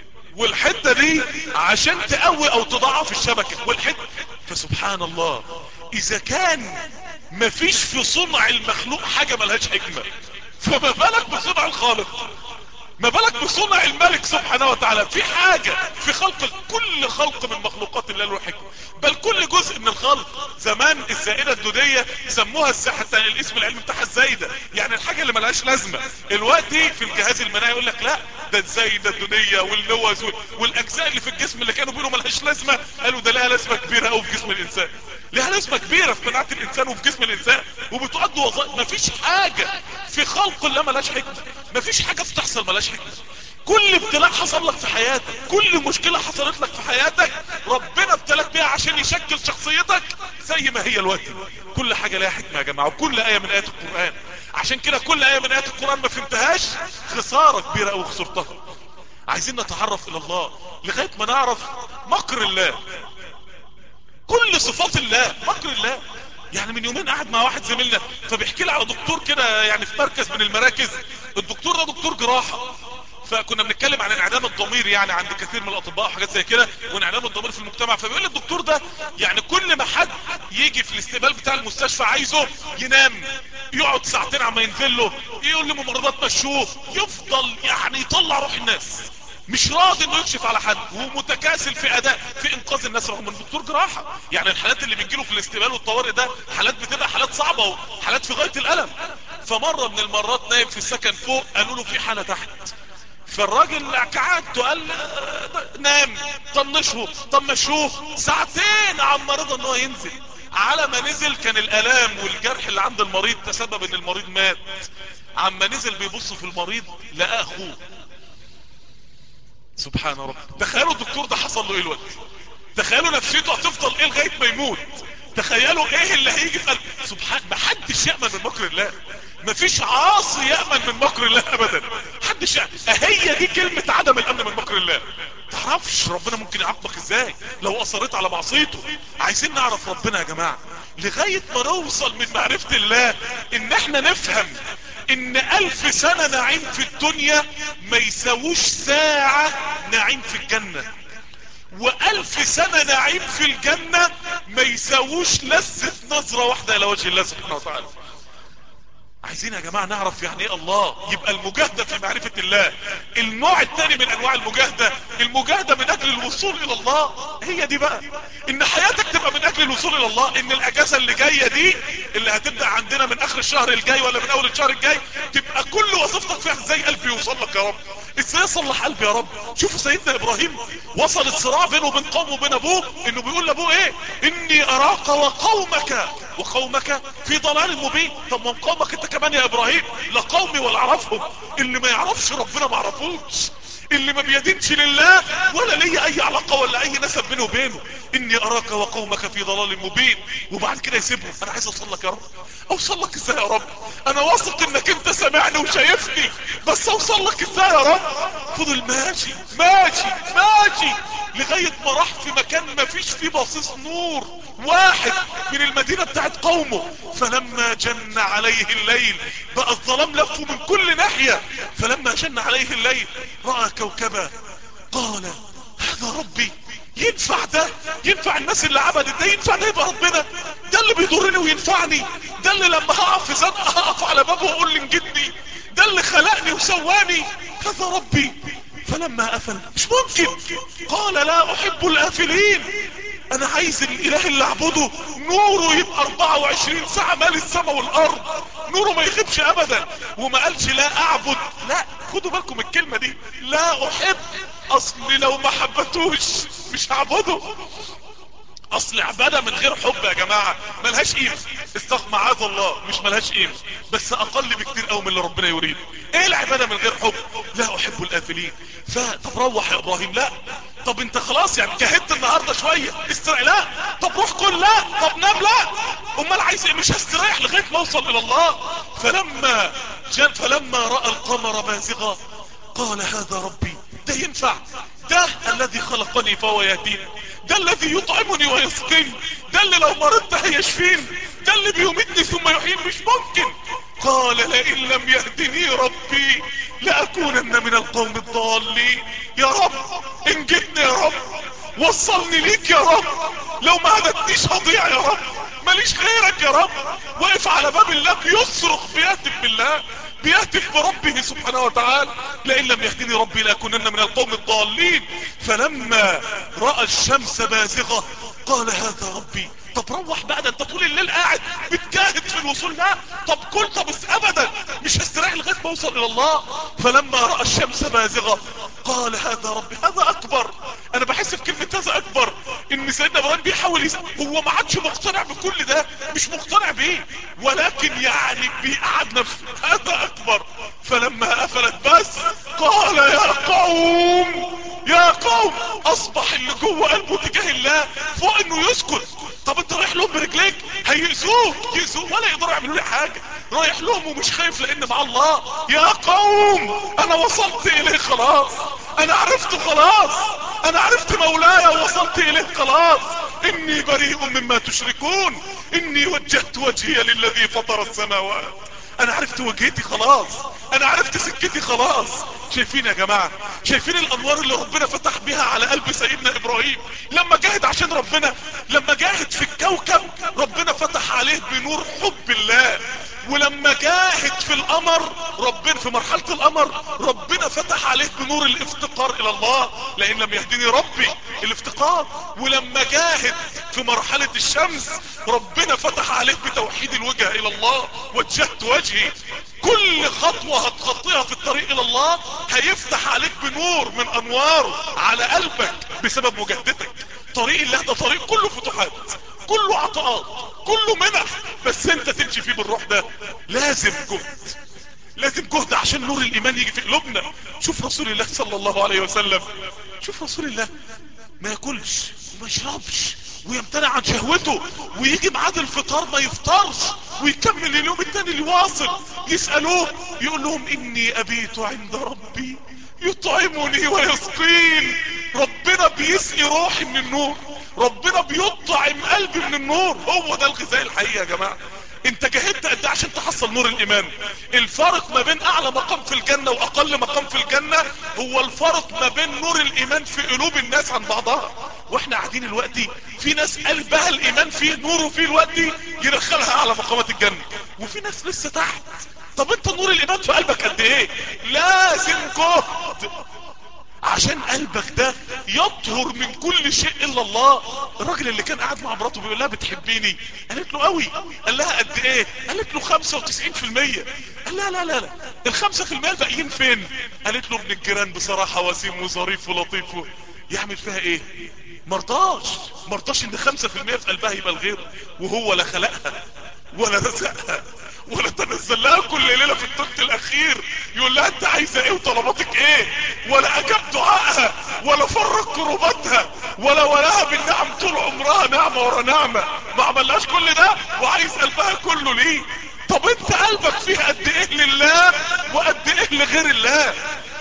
S2: والحتة دي عشان تقوي او تضعف الشبكة، والحتة. فسبحان الله، اذا كان مفيش في صنع المخلوق حاجة ملهاش حكمة، فما بالك بصنع الخالق؟ ما بالك بصنع الملك سبحانه وتعالى؟ في حاجة في خلق كل خلق من مخلوقات الله له حكمة، بل كل جزء من الخلق. زمان الزائدة الدودية سموها حتى الاسم العلمي بتاعها الزايدة، يعني الحاجة الحاجة اللي ملهاش لازمة. الوقتي في الجهاز المناعي يقول لك لا ده ازاي ده الدنيا واللوز والاجزاء اللي في الجسم اللي كانوا بيقولوا ملهاش لازمة قالوا ده لها لازمة كبيرة قوي في جسم الانسان، لها لازمة كبيرة في مناعة الانسان وفي جسم الانسان وبتؤدي وظائف. مفيش حاجة في خلق الله ملهاش حكمة، مفيش حاجة بتحصل ملهاش حكمة. كل ابتلاء حصل لك في حياتك، كل مشكلة حصلت لك في حياتك ربنا ابتلاك بيها عشان يشكل شخصيتك زي ما هي الوقت. كل حاجة لها حكمة يا جماعة، وكل آية من آيات القرآن. عشان كده كل آية من آيات القرآن ما فهمتهاش خسارة كبيرة أو خسرتها. عايزين نتعرف إلى الله لغاية ما نعرف مكر الله، كل صفات الله، مكر الله. يعني من يومين قاعد مع واحد زميلنا فبيحكي لي على دكتور كده يعني في مركز من المراكز. الدكتور ده دكتور جراحة، فكنا بنتكلم عن انعدام الضمير يعني عند كثير من الاطباء وحاجات زي كده، وانعدام الضمير في المجتمع. فبيقول الدكتور ده يعني كل ما حد يجي في الاستقبال بتاع المستشفى عايزه ينام، يقعد ساعتين عما ينزل له، يقول لممرضات مشوه، يفضل يعني يطلع روح الناس، مش راضي انه يكشف على حد، ومتكاسل في اداء في انقاذ الناس رغم انه دكتور جراحة. يعني الحالات اللي بتجيله في الاستقبال والطوارئ ده حالات بتبقى حالات صعبة وحالات في غاية الالم. فمرة من المرات نايم في السكن فوق، قالوا له في حالة تحت، فالراجل قعدته قال نام، طنشه طنشوه ساعتين عما رضى ان هو ينزل. على ما نزل كان الالام والجرح اللي عند المريض تسبب ان المريض مات. عما نزل بيبص في المريض لقى اخوه. سبحان رب. تخيلوا الدكتور ده حصل له ايه الوقت، تخيلوا نفسيته هتفضل ايه لغايه ما يموت، تخيلوا ايه اللي هيجي في قلب. سبحان، محدش يأمن من مكر الله، مفيش عاصي يأمن من مكر الله ابدا، محدش يأمن. هي دي كلمة عدم الامن من مكر الله. تعرفش ربنا ممكن يعاقبك ازاي لو اصريت على معصيته. عايزين نعرف ربنا يا جماعة لغاية ما نوصل من معرفة الله ان احنا نفهم ان الف سنة نعيم في الدنيا ما يساووش ساعة نعيم في الجنة، والف سنة نعيم في الجنة ما يساووش لذة نظرة واحدة الى وجه الله سبحانه وتعالى. عايزين يا جماعة نعرف يعني ايه الله. يبقى المجاهدة في معرفة الله. النوع الثاني من انواع المجاهدة، المجاهدة من اجل الوصول الى الله. هي دي بقى ان حياتك تبقى من اجل الوصول الى الله، ان الاجازة اللي جاية دي اللي هتبدأ عندنا من اخر الشهر الجاي ولا من اول الشهر الجاي تبقى كل وظيفتك فيها ازاي قلبي يوصل لك يا رب، ازاي اصلح قلبي يا رب. شوفوا سيدنا ابراهيم وصل الصراع بينه وبين قومه وبين ابوه، انه بيقول لابوه ايه، اني اراك وقومك وقومك في ضلال مبين. طب من قومك انت كمان يا ابراهيم؟ لا قومي ولا اعرفهم. اللي ما يعرفش ربنا ما عرفوش، اللي ما بيدينش لله ولا ليه اي علاقة ولا اي نسب بينه وبينه. اني اراك وقومك في ضلال مبين. وبعد كده يسيبهم. انا عايز اوصل لك يا رب. اوصل لك ازاي يا رب؟ انا واثق انك انت سامعني وشايفني، بس اوصل لك ازاي يا رب؟ فضل ماشي ماشي ماشي لغاية ما راح في مكان ما فيش فيه بصيص نور واحد من المدينة بتاعت قومه. فلما جن عليه الليل، بقى الظلام لفه من كل ناحية. فلما جن عليه الليل رأى كوكبا قال هذا ربي. ينفع ده؟ ينفع الناس اللي عبدت ده؟ ينفع ده يبقى ربنا؟ ده اللي بيضرني وينفعني؟ ده اللي لما هقف في زنقة هقف على بابه واقول انجدني؟ ده اللي خلقني وسواني؟ هذا ربي. فلما قفل مش ممكن، قال لا احب الافلين. انا عايز الاله اللي اعبده نوره يبقى اربعة وعشرين ساعة مال السماء والارض، نوره ما يغيبش ابدا. وما قالش لا اعبد، لا خدوا بالكم الكلمة دي، لا احب. اصل لو ما حبتوش مش هعبده. اصل عبادة من غير حب يا جماعة ملهاش قيمة. استغفر معاذ الله، مش ملهاش قيمة، بس اقل بكتير قوي من اللي ربنا يريد. ايه العبادة من غير حب؟ لا احب الافلين. فطب روح يا ابراهيم. لا. طب انت خلاص يعني جهدت النهاردة شوية استريح. لا. طب روح كل. لا. طب نام. لا. امال عايز ايه؟ مش هستريح لغاية ما اوصل الى الله. فلما جن فلما رأى القمر بازغا قال هذا ربي. ده ينفع؟ ده الذي خلقني فهو يهديني، ده الذي يطعمني ويسقيني، ده اللي لو مرضت هيشفيني، ده اللي بيميتني ثم يحييني. مش ممكن. قال لئن لم يهدني ربي لأكونن من القوم الضالين. يا رب انجدني يا رب، وصلني ليك يا رب، لو ما هدتنيش هضيع يا رب، ماليش غيرك يا رب. وقف على باب الله بيصرخ بيهتف بالله، بيهتف بربه سبحانه وتعالى. لئن لم يهدني ربي لأكونن من القوم الضالين. فلما رأى الشمس بازغة قال هذا ربي. طب روح بقى، ده انت طول الليل قاعد بتجاهد في الوصول. لا. طب كل طب بس ابدا مش هستريح بتاعي لغاية ما اوصل الى الله. فلما رأى الشمس بازغة قال هذا ربي، هذا اكبر. انا بحس في كلمة هذا اكبر ان سيدنا ابراهيم بيحاول يس... هو ما عادش مقتنع بكل ده، مش مقتنع بيه، ولكن يعني بيقعد نفسه هذا اكبر. فلما قفلت بس قال يا قوم يا قوم، اصبح اللي جوه قلبه تجاه الله فوق انه يسكت. طب انت رايح لهم برجليك هيأذوك يأذوك ولا يقدروا يعملوا لي حاجة، رايح لهم ومش خايف لان مع الله. يا قوم انا وصلت اليه خلاص، انا عرفت خلاص، انا عرفت مولاي ووصلت اليه خلاص. اني بريء مما تشركون، اني وجهت وجهي للذي فطر السماوات. انا عرفت وجهتي خلاص، انا عرفت سكتي خلاص. شايفين يا جماعة، شايفين الانوار اللي ربنا فتح بها على قلب سيدنا ابراهيم لما جاهد عشان ربنا، لما جاهد في الكوكب ربنا فتح عليه بنور حب الله، ولما جاهد في القمر ربنا في مرحلة القمر ربنا فتح عليه بنور الافتقار الى الله، لان لم يهدني ربي الافتقار. ولما جاهد في مرحلة الشمس ربنا فتح عليه بتوحيد الوجه الى الله، وجهت وجهي. كل خطوة هتخطيها في الطريق الى الله هيفتح عليك بنور من انوار على قلبك بسبب مجاهدتك. طريق الله ده طريق كله فتوحات، كله عطاءات، كله منح، بس انت تمشي فيه بالروح ده لازم جهد، لازم جهد عشان نور الايمان يجي في قلوبنا. شوف رسول الله صلى الله عليه وسلم، شوف رسول الله ما ياكلش وما يشربش ويمتنع عن شهوته، ويجي ميعاد الفطار ما يفطرش ويكمل اليوم التاني اللي واصل. يسألوه يقول لهم اني ابيت عند ربي يطعمني ويسقين. ربنا بيسقي روحي من النور، ربنا بيطعم قلبي من النور. هو ده الغذاء الحقيقي يا جماعة. انت جاهدت قد ايه عشان تحصل نور الايمان؟ الفرق ما بين اعلى مقام في الجنة واقل مقام في الجنة هو الفرق ما بين نور الايمان في قلوب الناس عن بعضها. واحنا قاعدين الوقتي في ناس قلبها الايمان فيه نور وفيه الوقتي يدخلها على مقامات الجنة، وفي ناس لسه تحت. طب انت نور الايمان في قلبك قد ايه؟ لازم جهد عشان قلبك ده يطهر من كل شيء الا الله. الراجل اللي كان قاعد مع مراته بيقول لها بتحبيني؟ قالت له قوي. قال لها قد ايه؟ قالت له خمسة وتسعين في المية. قال لا لا لا لا الخمسة في المية الباقيين فين؟ قالت له ابن الجيران بصراحة وسيم وظريف ولطيف. يعمل فيها ايه؟ مرضاش مرضاش ان خمسة في المية في قلبها يبقى الغير، وهو لا خلقها ولا رزقها ولا تنزل لها كل ليلة في الثلث الاخير يقول لها انت عايزة ايه وطلباتك ايه، ولا اجاب دعائها ولا فرق كرباتها ولا ولاها بالنعم طول عمرها نعمة ورا نعمة. ما عملهاش كل ده وعايز قلبها كله ليه. طب انت قلبك فيه قد ايه لله وقد ايه لغير الله؟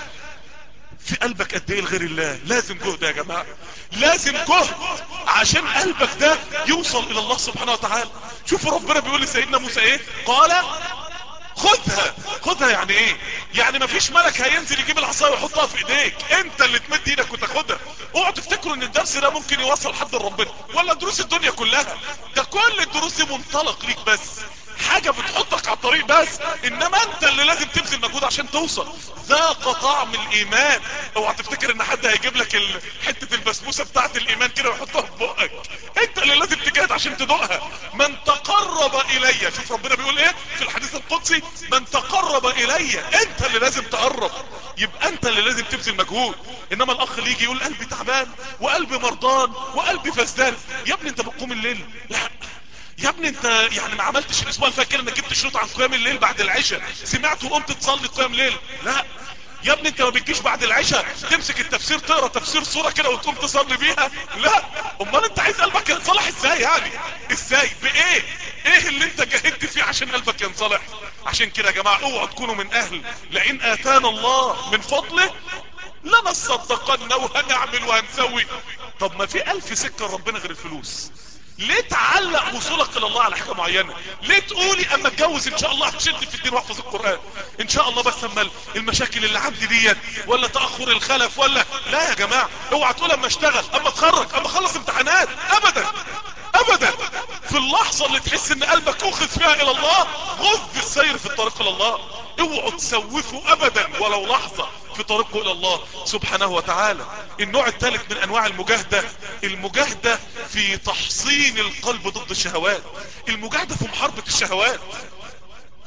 S2: في قلبك قد ايه لغير الله؟ لازم جهد يا جماعة، لازم جهد عشان قلبك ده يوصل الى الله سبحانه وتعالى. شوفوا ربنا بيقول لسيدنا موسى ايه؟ قال خذها. خذها يعني ايه؟ يعني مفيش ملك هينزل يجيب العصايه ويحطها في ايديك، انت اللي تمد ايدك وتاخدها. اوعوا تفتكروا ان الدرس ده ممكن يوصل حد لربنا ولا دروس الدنيا كلها، ده كل الدروس دي منطلق ليك بس، حاجة بتحطك على الطريق بس، انما انت اللي لازم تبذل مجهود عشان توصل. ذاق طعم الايمان. اوعى تفتكر ان حد هيجيب لك ال... حتة البسبوسة بتاعت الايمان كده ويحطها في بقك، انت اللي لازم تجاهد عشان تدوقها. من تقرب الي، شوف ربنا بيقول ايه في الحديث القدسي، من تقرب الي، انت اللي لازم تقرب، يبقى انت اللي لازم تبذل مجهود. انما الاخ اللي يجي يقول قلبي تعبان وقلبي مرضان وقلبي فسدان، يا ابني انت بتقوم الليل؟ لا يا ابني انت يعني ما عملتش الاسبوع اللي فات كده انك جبت شروط عن قيام الليل بعد العشاء، سمعت وقمت تصلي قيام ليل؟ لا يا ابني انت ما بتجيش بعد العشاء تمسك التفسير تقرا تفسير صورة كده وتقوم تصلي بيها؟ لا. امال انت عايز قلبك ينصلح ازاي يعني؟ ازاي؟ بايه؟ ايه اللي انت جاهدت فيه عشان قلبك ينصلح؟ عشان كده يا جماعة اوعوا تكونوا من اهل لئن اتانا الله من فضله لنصدقن وهنعمل وهنسوي. طب ما في الف سكة ربنا غير الفلوس. ليه تعلق وصولك الى الله على حاجة معينة؟ ليه تقولي اما اتجوز ان شاء الله هتشد في الدين واحفظ القرآن ان شاء الله، بس اما المشاكل اللي عندي ديت ولا تأخر الخلف ولا لا يا جماعة. اوعى تقول اما اشتغل اما اتخرج اما اخلص امتحانات، ابدا ابدا. في اللحظة اللي تحس ان قلبك اخذ فيها الى الله غض السير في الطريق الى الله. اوعوا تسوفوا ابدا ولو لحظة في طريقه الى الله سبحانه وتعالى. النوع الثالث من انواع المجاهدة، المجاهدة في تحصين القلب ضد الشهوات، المجاهدة في محاربة الشهوات.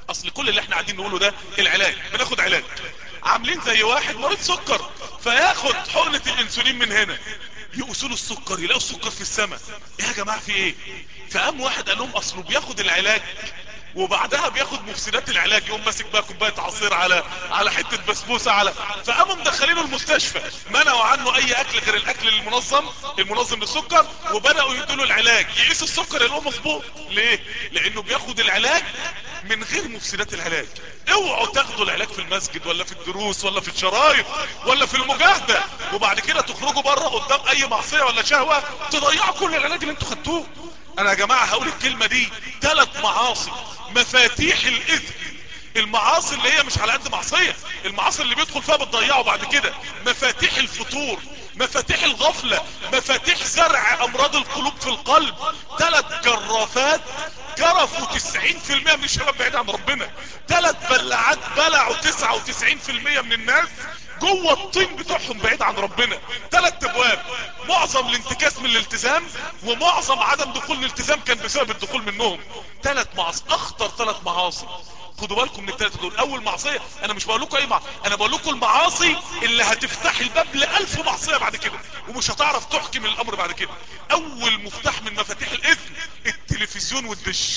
S2: اصل كل اللي احنا قاعدين نقوله ده العلاج، بناخد علاج. عاملين زي واحد مريض سكر فياخد حقنة الانسولين من هنا، يقصوا له السكر يلاقوا السكر في السماء. يا جماعة في ايه؟ فقام واحد قال لهم اصله بياخد العلاج وبعدها بياخد مفسدات العلاج، يقوم ماسك بقى كوبايه عصير على على حته بسبوسه على، فقاموا مدخلينه المستشفى، منعوا عنه اي اكل غير الاكل المنظم المنظم للسكر، وبداوا يدوا له العلاج. يقيس السكر يلاقوه مظبوط. ليه؟ لانه بياخد العلاج من غير مفسدات العلاج. اوعوا تاخدوا العلاج في المسجد ولا في الدروس ولا في الشرايط ولا في المجاهده وبعد كده تخرجوا بره قدام اي معصيه ولا شهوه تضيعوا كل العلاج اللي انتوا خدتوه. انا يا جماعه هقول الكلمه دي، ثلاث معاصي مفاتيح الاثم. المعاصي اللي هي مش على قد معصيه، المعاصي اللي بيدخل فيها بتضيعه بعد كده. مفاتيح الفتور، مفاتيح الغفله، مفاتيح زرع امراض القلوب في القلب. ثلاث جرافات جرفوا تسعين في المية من الشباب بعيد عن ربنا. ثلاث بلعات بلعوا تسعة وتسعين في المية من الناس جوه الطين بتوعهم بعيد عن ربنا. ثلاث ابواب، معظم الانتكاس من الالتزام ومعظم عدم دخول الالتزام كان بسبب الدخول منهم. ثلاث معاصي، اخطر ثلاث معاصي. خدوا بالكم من الثلاثه دول. اول معصيه، انا مش بقول لكم اي معصيه، انا بقول لكم المعاصي اللي هتفتح الباب لألف معصيه بعد كده ومش هتعرف تحكم الامر بعد كده. اول مفتاح من مفاتيح الاثم التلفزيون والدش.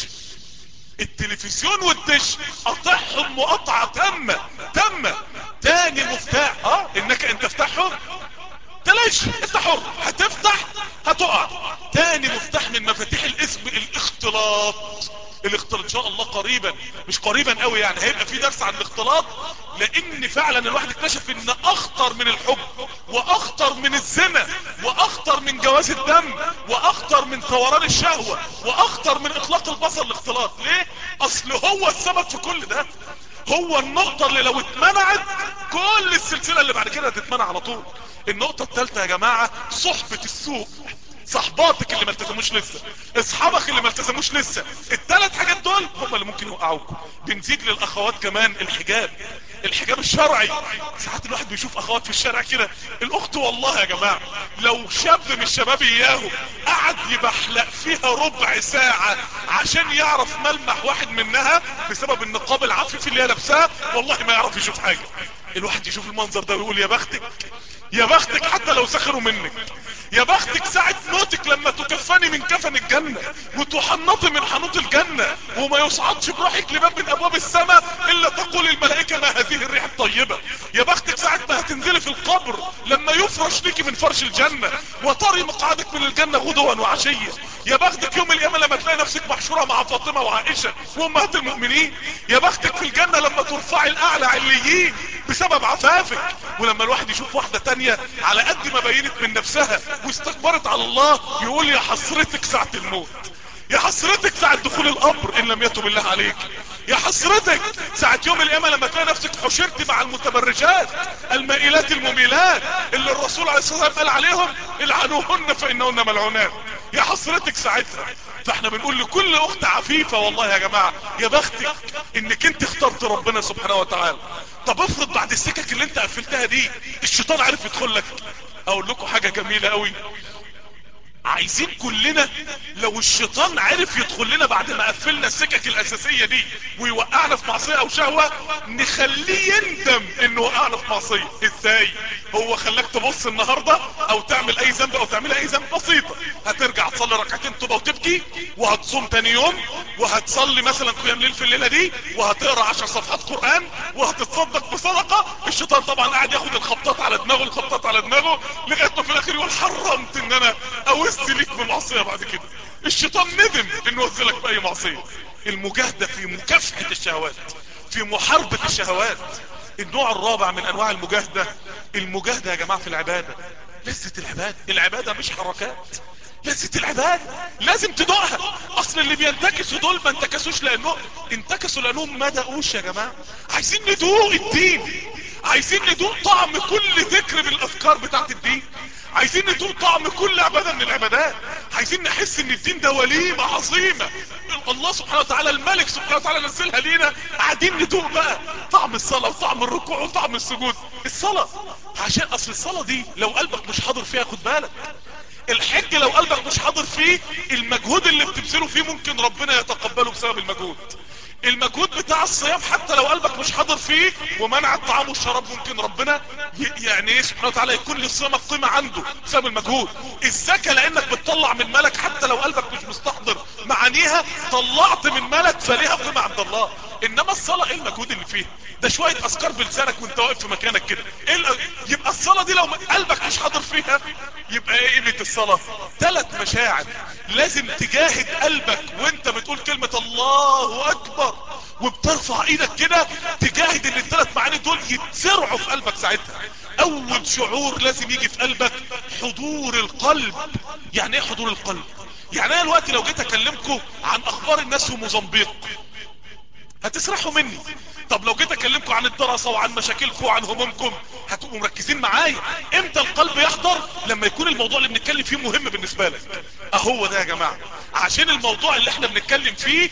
S2: التلفزيون والدش قطعهم مقطعه تامه تامه. تاني مفتاح اه انك انت تفتحهم تلاش، انت حر، هتفتح هتقع. تاني مفتاح من مفاتيح الاسم الاختلاط. الاختلاط ان شاء الله قريبا، مش قريبا قوي يعني، هيبقى في درس عن الاختلاط، لان فعلا الواحد اكتشف ان اخطر من الحب واخطر من الزنا واخطر من جواز الدم واخطر من ثوران الشهوة واخطر من اطلاق البصر الاختلاط. ليه؟ اصل هو السبب في كل ده، هو النقطة اللي لو اتمنعت كل السلسلة اللي بعد كده هتتمنع على طول. النقطة الثالثة يا جماعة صحبة السوء. صحباتك اللي ما التزموش لسه، اصحابك اللي ما التزموش لسه، الثلاث حاجات دول هم اللي ممكن يوقعوكم. بنزيد للاخوات كمان الحجاب، الحجاب الشرعي. ساعات الواحد بيشوف اخوات في الشارع كده، الاخت والله يا جماعة لو شاب من الشباب اياهم قعد يبحلق فيها ربع ساعة عشان يعرف ملمح واحد منها بسبب النقاب العفيف اللي هي لابساه، والله ما يعرف يشوف حاجة. الواحد يشوف المنظر ده ويقول يا بختك، يا بختك حتى لو سخروا منك، يا بختك ساعة موتك لما تكفني من كفن الجنة وتحنطي من حنوط الجنة وما يصعدش بروحك لباب من ابواب السماء الا تقول الملائكة ما هذه الريح الطيبة. يا بختك ساعة ما هتنزلي في القبر لما يفرش ليكي من فرش الجنة وطري مقعدك من الجنة غدوا وعشية. يا بختك يوم القيامة لما تلاقي نفسك محشورة مع فاطمة وعائشة وامهات المؤمنين. يا بختك في الجنة لما ترفعي الاعلى عليين بسبب عفافك. ولما الواحد يشوف واحدة تانية على قد ما بينت من نفسها واستكبرت على الله يقول يا حسرتك ساعة الموت، يا حسرتك ساعة دخول القبر ان لم يتب الله عليك، يا حسرتك ساعة يوم القيامة لما تلاقي نفسك حشرت مع المتبرجات المائلات المميلات اللي الرسول عليه الصلاة والسلام قال عليهم العنوهن فانهن ملعونات. يا حسرتك ساعتها. فاحنا بنقول لكل اخت عفيفة والله يا جماعة يا بختك انك انت اخترت ربنا سبحانه وتعالى. طب افرض بعد السكك اللي انت قفلتها دي الشيطان عارف يدخل لك. اقول لكم حاجة جميلة قوي، عايزين كلنا لو الشيطان عرف يدخل لنا بعد ما قفلنا السكك الاساسية دي ويوقعنا في معصية او شهوة نخليه يندم انه وقعنا في معصية. ازاي؟ هو خلاك تبص النهاردة او تعمل اي ذنب او تعمل اي ذنب بسيطة، هترجع تصلي ركعتين توبة وتبكي وهتصوم تاني يوم وهتصلي مثلا قيام ليل في الليلة دي وهتقرا عشر صفحات قرآن وهتتصدق بصدقة. الشيطان طبعا قاعد ياخد الخبطات على دماغه الخبطات على دماغه لغاية ما في الاخر يقول حرمت ان انا اوز ليك بمعصية بعد كده. الشيطان ندم انه وزلك باي معصية. المجاهدة في مكافحة الشهوات، في محاربة الشهوات. النوع الرابع من انواع المجاهدة، المجاهدة يا جماعة في العبادة. لذة العبادة، العبادة مش حركات، لذة العبادة لازم تدوقها. اصل اللي بينتكسوا دول ما انتكسوش لانه انتكسوا لانهم ما دقوش يا جماعة. عايزين ندوق الدين، عايزين ندوق طعم كل ذكر من الاذكار بتاعت الدين، عايزين ندوق طعم كل عبادة من العبادات، عايزين نحس ان الدين ده وليمة عظيمة الله سبحانه وتعالى الملك سبحانه وتعالى نزلها لينا. قاعدين ندوق بقى طعم الصلاة وطعم الركوع وطعم السجود. الصلاة عشان اصل الصلاة دي لو قلبك مش حاضر فيها خد بالك. الحج لو قلبك مش حاضر فيه المجهود اللي بتبذله فيه ممكن ربنا يتقبله بسبب المجهود. المجهود بتاع الصيام حتى لو قلبك مش حاضر فيه ومنع الطعام والشراب ممكن ربنا يعني ايه سبحانه وتعالى يكون للصيام قيمة عنده بسبب المجهود. الزكاة لانك بتطلع من مالك حتى لو قلبك مش مستحضر معانيها، طلعت من مالك فليها قيمة عند الله. انما الصلاة ايه المجهود اللي فيها؟ ده شوية اذكار بلسانك وانت واقف في مكانك كده. إيه يبقى الصلاة دي لو قلبك مش حاضر فيها يبقى ايه قيمة الصلاة؟ ثلاث مشاعر لازم تجاهد قلبك وانت بتقول كلمة الله اكبر وبترفع ايدك كده، تجاهد ان الثلاث معاني دول يتزرعوا في قلبك ساعتها. اول شعور لازم يجي في قلبك حضور القلب. يعني ايه حضور القلب؟ يعني انا دلوقتي لو جيت اكلمكم عن اخبار الناس في موزمبيق هتسرحوا مني. طب لو جيت اكلمكم عن الدراسة وعن مشاكلكم وعن همومكم هتبقوا مركزين معايا. امتى القلب يحضر؟ لما يكون الموضوع اللي بنتكلم فيه مهم بالنسبة لك. اهو ده يا جماعة، عشان الموضوع اللي احنا بنتكلم فيه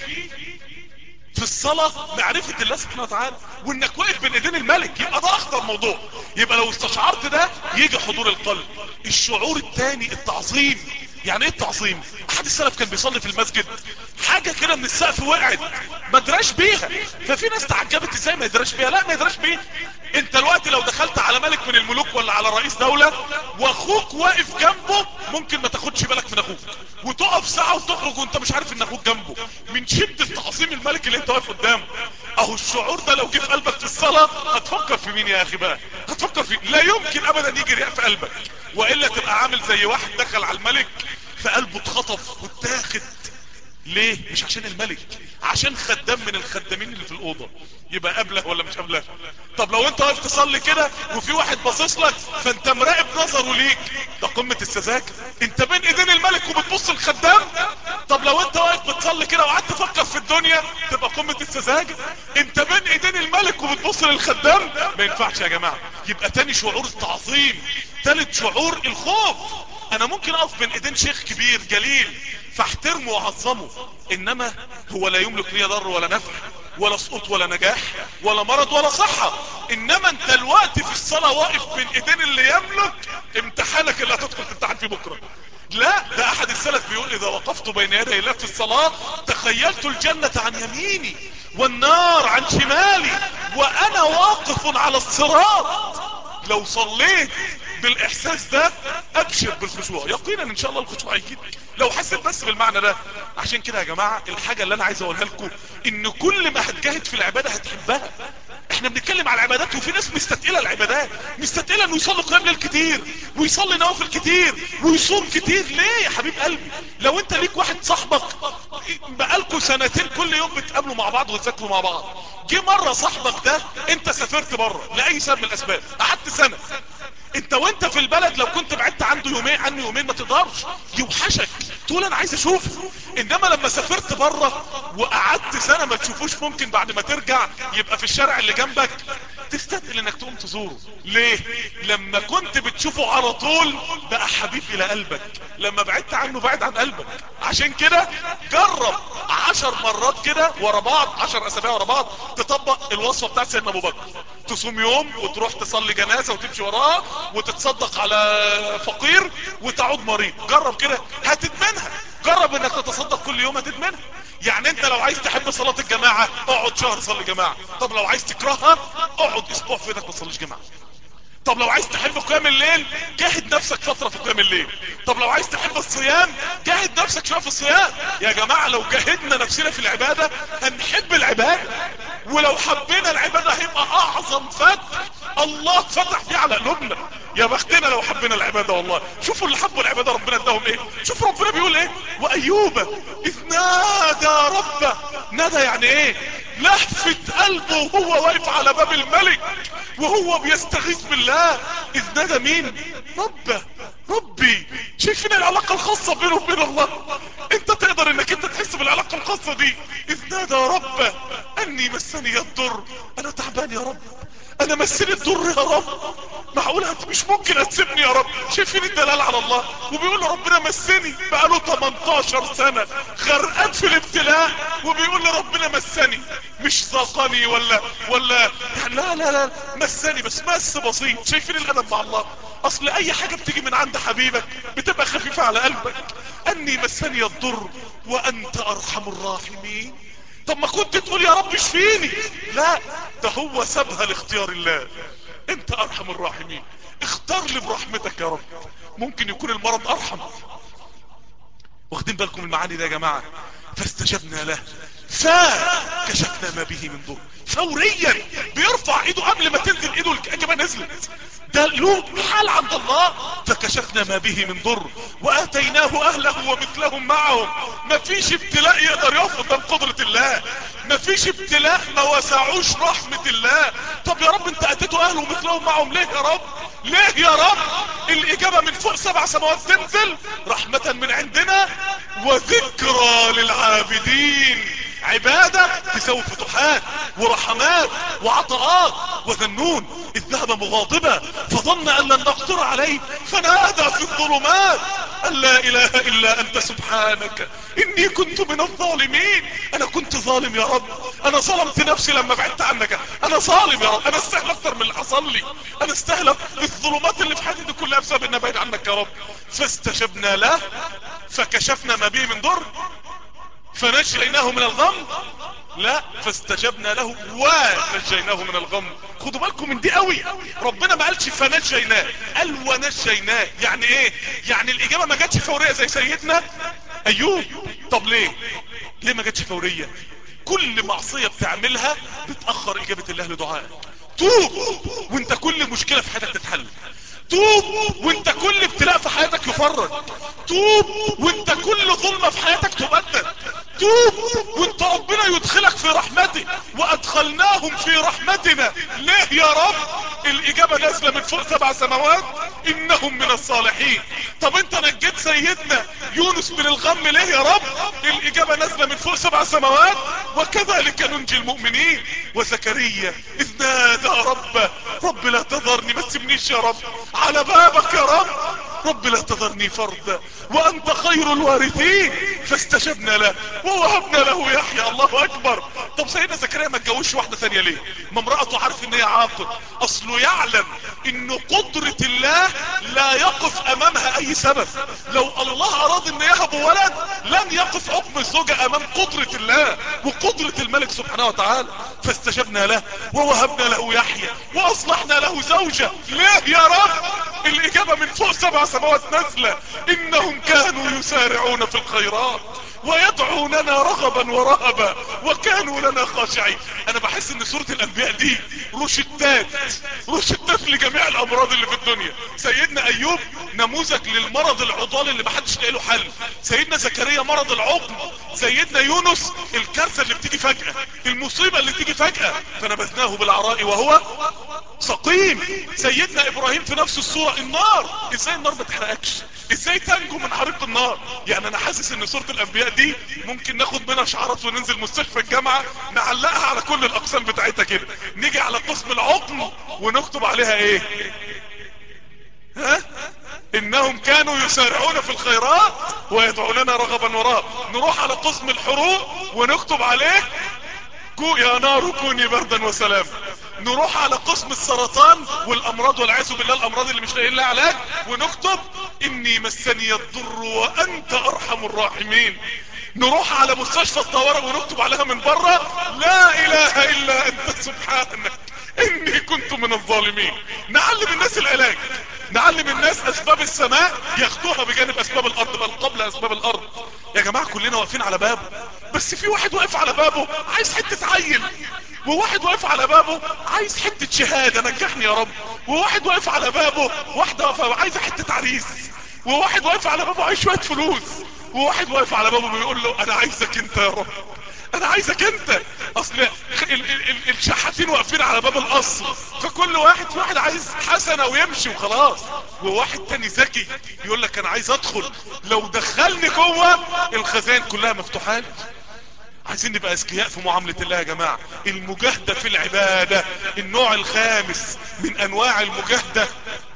S2: في الصلاة معرفة الله سبحانه وتعالى وانك واقف بين ايدين الملك، يبقى ده اخطر موضوع. يبقى لو استشعرت ده يجي حضور القلب. الشعور الثاني التعظيم. يعني ايه التعظيم؟ احد السلف كان بيصلي في المسجد، حاجة كده من السقف وقعت ما دراش بيها، ففي ناس تعجبت ازاي ما يدراش بيها. لا ما يدراش بيها. انت الوقت لو دخلت على ملك من الملوك ولا على رئيس دولة واخوك واقف جنبه ممكن ما تاخدش بالك من اخوك وتقف ساعة وتخرج وانت مش عارف ان اخوك جنبه من شدة تعظيم الملك اللي انت واقف قدامه. اهو الشعور ده لو جه في قلبك في الصلاة هتفكر في مين يا اخي بقى؟ هتفكر في لا يمكن ابدا يجي رياء في قلبك، والا تبقى عامل زي واحد دخل على الملك فقلبه اتخطف واتاخد. ليه؟ مش عشان الملك، عشان خدام من الخدامين اللي في الاوضه. يبقى قبله ولا مش قبله؟ طب لو انت واقف تصلي كده وفي واحد باصص لك فانت مراقب نظره ليك، ده قمه السذاجه. انت بين ايدين الملك وبتبص الخدام. طب لو انت واقف بتصلي كده وقعدت تفكر في الدنيا تبقى قمه السذاجه. انت بين ايدين الملك وبتبص للخدام، ما ينفعش يا جماعه. يبقى تاني شعور التعظيم. تالت شعور الخوف. انا ممكن اقف بين ايدين شيخ كبير جليل فاحترمه واعظمه، انما هو لا يملك لي ضر ولا نفع ولا سقوط ولا نجاح ولا مرض ولا صحة. انما انت الوقت في الصلاة واقف بين ايدين اللي يملك امتحانك اللي هتدخل تمتحن فيه بكرة. لا، ده احد السلف بيقول اذا وقفت بين يدي الله في الصلاة تخيلت الجنة عن يميني والنار عن شمالي وانا واقف على الصراط. لو صليت بالاحساس ده ابشر بالخشوع يقينا ان شاء الله الخشوع هيجيك لو حسيت بس بالمعنى ده. عشان كده يا جماعة الحاجة اللي انا عايز اقولها لكم ان كل ما هتجاهد في العبادة هتحبها. احنا بنتكلم على العبادات وفي ناس مستثقله العبادات، مستثقله انه يصلي قيام ليل كتير ويصلي نوافل كتير ويصوم كتير. ليه يا حبيب قلبي؟ لو انت ليك واحد صاحبك بقالكوا سنتين كل يوم بتقابلوا مع بعض وتذاكروا مع بعض، جه مره صاحبك ده انت سافرت بره لاي سبب من الاسباب قعدت سنه، انت وانت في البلد لو كنت بعدت عنده يومين عنه يومين ما تقدرش، يوحشك تقول انا عايز اشوفه. انما لما سافرت بره وقعدت سنة ما تشوفوش ممكن بعد ما ترجع يبقى في الشارع اللي جنبك تستثقل انك تقوم تزوره. ليه؟ لما كنت بتشوفه على طول بقى حبيب الى قلبك، لما بعدت عنه بعد عن قلبك. عشان كده جرب عشر مرات كده ورا بعض، عشر اسابيع ورا بعض تطبق الوصفة بتاعت سيدنا ابو بكر، تصوم يوم وتروح تصلي جنازة وتمشي وراه وتتصدق على فقير وتعود مريض. جرب كده هتدمنها. جرب انك تتصدق كل يوم هتدمنها. يعني انت لو عايز تحب صلاة الجماعة اقعد شهر صلي جماعة. طب لو عايز تكرهها اقعد اسبوع في ايدك ما تصليش جماعة. طب لو عايز تحب قيام الليل جاهد نفسك فترة في قيام الليل. طب لو عايز تحب الصيام جاهد نفسك شوية في الصيام. يا جماعة لو جاهدنا نفسنا في العبادة هنحب العبادة، ولو حبينا العبادة هيبقى اعظم فتح الله فتح فيه على قلوبنا. يا بختنا لو حبينا العبادة والله. شوفوا اللي حبوا العبادة ربنا اداهم ايه. شوفوا ربنا بيقول ايه، وايوب اذ نادى ربه. نادى يعني ايه؟ لهفة قلبه وهو واقف على باب الملك وهو بيستغيث بالله. اذ نادى مين؟ ربه، ربي. شايفين العلاقة الخاصة بينه وبين الله؟ انت تقدر انك انت تحس بالعلاقة الخاصة دي. اذ نادى ربه اني مسني الضر، انا تعبان يا رب، انا مسني الضر يا رب، معقولة انت مش ممكن هتسيبني يا رب. شايفين الدلال على الله؟ وبيقول ربنا مسني بقاله تمنتاشر سنة غرقان في الابتلاء وبيقول لي ربنا مسني، مش ذاقني ولا ولا يعني لا لا لا مسني بس مس بسيط. شايفين الادب مع الله؟ اصل اي حاجة بتيجي من عند حبيبك بتبقى خفيفة على قلبك. اني مسني الضر وانت ارحم الراحمين. طب ما كنت تقول يا رب اشفيني. لا، ده هو سابها لاختيار الله. انت ارحم الراحمين، اختار لي برحمتك يا رب. ممكن يكون المرض ارحم. واخدين بالكم المعاني ده يا جماعة؟ فاستجبنا له فكشفنا ما به من ضر. فوريا بيرفع ايده قبل ما تنزل ايده الإجابة نزلت. ده له حال عند الله. فكشفنا ما به من ضر واتيناه اهله ومثلهم معهم. مفيش ابتلاء يقدر يقف قدام قدرة الله. مفيش ابتلاء ما وسعوش رحمة الله. طب يا رب انت اتيته اهله ومثلهم معهم ليه يا رب؟ ليه يا رب؟ الاجابة من فوق سبع سماوات تنزل رحمة من عندنا وذكرى للعابدين. عبادة تسوي فتوحات ورحمات وعطاءات. وذنون اذ ذهب مغاضبا فظن ان لن نقدر عليه فنادى في الظلمات ان لا اله الا انت سبحانك اني كنت من الظالمين. انا كنت ظالم يا رب، انا ظلمت نفسي لما بعدت عنك. انا ظالم يا رب، انا استهل اكتر من اللي حصل لي. انا استهل الظلمات اللي في حياتي دي كلها بسبب ان بعيد عنك يا رب. فاستجبنا له فكشفنا ما به من ضر فنجيناه من الغم. لا، فاستجبنا له ونجيناه من الغم. خدوا بالكم من دي قوي. ربنا ما قالش فنجيناه، قال ونجيناه. يعني ايه؟ يعني الاجابة ما جاتش فورية زي سيدنا ايوب. طب ليه؟ ليه ما جاتش فورية؟ كل معصية بتعملها بتأخر اجابة الله لدعائك. توب وانت كل مشكلة في حياتك تتحل. توب وانت كل ابتلاء في حياتك يفرج. توب وانت كل ظلمة في حياتك تبدل. توب وانت ربنا يدخلك في رحمته وادخلناهم في رحمتنا. ليه يا رب؟ الاجابة نازلة من فوق سبع سماوات انهم من الصالحين. طب انت نجيت سيدنا يونس من الغم ليه يا رب؟ الاجابة نازلة من فوق سبع سماوات وكذلك ننجي المؤمنين. وزكريا اذ نادى ربه رب لا تذرني، ما تسيبنيش يا رب، على بابك يا رب، رب لا تذرني فردا وانت خير الوارثين. فاستجبنا له ووهبنا له يحيى. الله اكبر. طب سيدنا زكريا ما اتجوزش واحدة ثانية ليه؟ ما امرأته عارف ان هي عاقل. اصله يعلم ان قدرة الله لا يقف امامها اي سبب. لو الله اراد ان يهب ولد لن يقف حكم الزوجة امام قدرة الله وقدرة الملك سبحانه وتعالى. فاستجبنا له ووهبنا له يحيى واصلحنا له زوجة. ليه يا رب؟ الاجابة من فوق سبع سماوات نازلة انهم كانوا يسارعون في الخيرات ويدعوننا رغبا ورهبا وكانوا لنا خاشعين. انا بحس ان سورة الانبياء دي روشتات روشتات لجميع الامراض اللي في الدنيا. سيدنا ايوب نموذج للمرض العضال اللي محدش لاقي له حل. سيدنا زكريا مرض العقم. سيدنا يونس الكارثة اللي بتيجي فجأة، المصيبة اللي بتيجي فجأة. فنبذناه بالعراء وهو سقيم. سيدنا ابراهيم في نفس الصورة النار. ازاي النار ما تحرقكش؟ ازاي تنجو من حريق النار؟ يعني انا حاسس ان سورة الانبياء دي ممكن ناخد منها شعارات وننزل مستشفى الجامعة نعلقها على كل الاقسام بتاعتها كده. نيجي على قسم العقم ونكتب عليها ايه؟ ها؟ انهم كانوا يسارعون في الخيرات ويدعوننا رغبا ورهبا. نروح على قسم الحروق ونكتب عليه كو يا نار كوني بردا وسلاما. نروح على قسم السرطان والامراض والعياذ بالله الامراض اللي مش لاقيين لها علاج ونكتب اني مسني الضر وانت ارحم الراحمين. نروح على مستشفى الطوارئ ونكتب عليها من بره لا اله الا انت سبحانك اني كنت من الظالمين. نعلم الناس العلاج، نعلم الناس اسباب السماء ياخدوها بجانب اسباب الارض بل قبل اسباب الارض. يا جماعة كلنا واقفين على بابه، بس في واحد واقف على بابه عايز حتة عيل، وواحد واقف على بابه عايز حتة شهادة نجحني يا رب، وواحد واقف على بابه واحدة واقفة عايزة حتة عريس، وواحد واقف على بابه عايز شوية فلوس، وواحد واقف على بابه بيقول له انا عايزك انت يا رب، انا عايزك انت. اصل الشحاتين واقفين على باب القصر، فكل واحد في واحد عايز حسنة ويمشي وخلاص، وواحد تاني ذكي يقول لك انا عايز ادخل، لو دخلني جوه الخزائن كلها مفتوحة. عايزين نبقى اذكياء في معاملة الله يا جماعة. المجاهدة في العبادة النوع الخامس من انواع المجاهدة،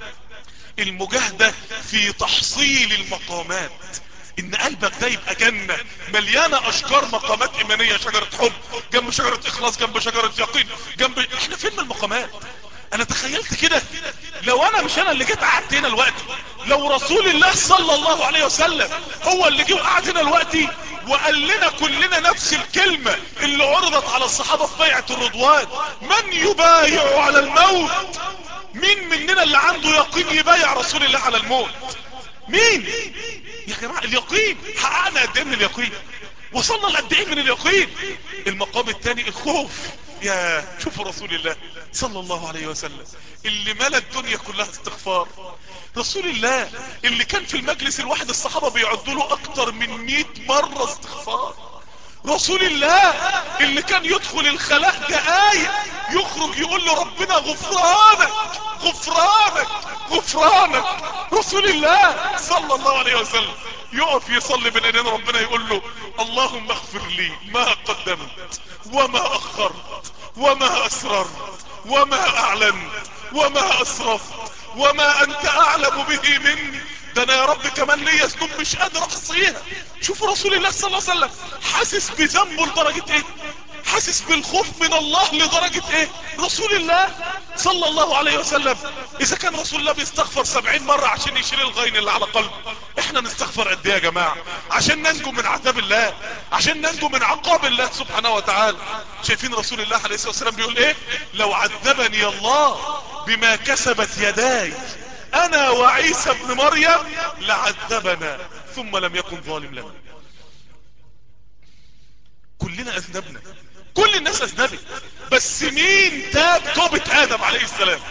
S2: المجاهدة في تحصيل المقامات. ان قلبك ده يبقى جنة مليانة اشجار مقامات ايمانية، شجرة حب جنب شجرة اخلاص جنب شجرة يقين جنب. احنا فين من المقامات؟ انا تخيلت كده لو انا مش انا اللي جيت قعدت هنا الوقت، لو رسول الله صلى الله عليه وسلم هو اللي جه وقعد هنا الوقت وقال لنا كلنا نفس الكلمة اللي عرضت على الصحابة في بيعة الرضوان: من يبايع على الموت؟ مين مننا اللي عنده يقين يبايع رسول الله على الموت؟ مين يا جماعة؟ اليقين حققنا قد ايه من اليقين؟ وصلنا لقد ايه من اليقين؟ المقام الثاني الخوف. يا شوفوا رسول الله صلى الله عليه وسلم اللي ملا الدنيا كلها استغفار. رسول الله اللي كان في المجلس الواحد الصحابة بيعدوا له اكتر من مئة مرة استغفار. رسول الله اللي كان يدخل الخلاء دقايق يخرج يقول له ربنا غفرانك غفرانك غفرانك. رسول الله صلى الله عليه وسلم يقف يصلي بين ايدين ربنا يقول له: اللهم اغفر لي ما قدمت وما اخرت وما اسررت وما اعلنت وما اسرفت وما انت اعلم به مني. ده انا يا رب كمان ليا ذنوب مش قادر احصيها. شوفوا رسول الله صلى الله عليه وسلم حاسس بذنبه لدرجة ايه، حاسس بالخوف من الله لدرجة ايه. رسول الله صلى الله عليه وسلم اذا كان رسول الله بيستغفر سبعين مرة عشان يشيل الغين اللي على قلبه، احنا نستغفر قد ايه يا جماعة عشان ننجو من عذاب الله، عشان ننجو من عقاب الله سبحانه وتعالى؟ شايفين رسول الله عليه الصلاة والسلام بيقول ايه؟ لو عذبني الله بما كسبت يداي انا وعيسى ابن مريم لعذبنا ثم لم يكن ظالم لنا. كلنا اذنبنا، كل الناس اذنبت، بس مين تاب توبة ادم عليه السلام؟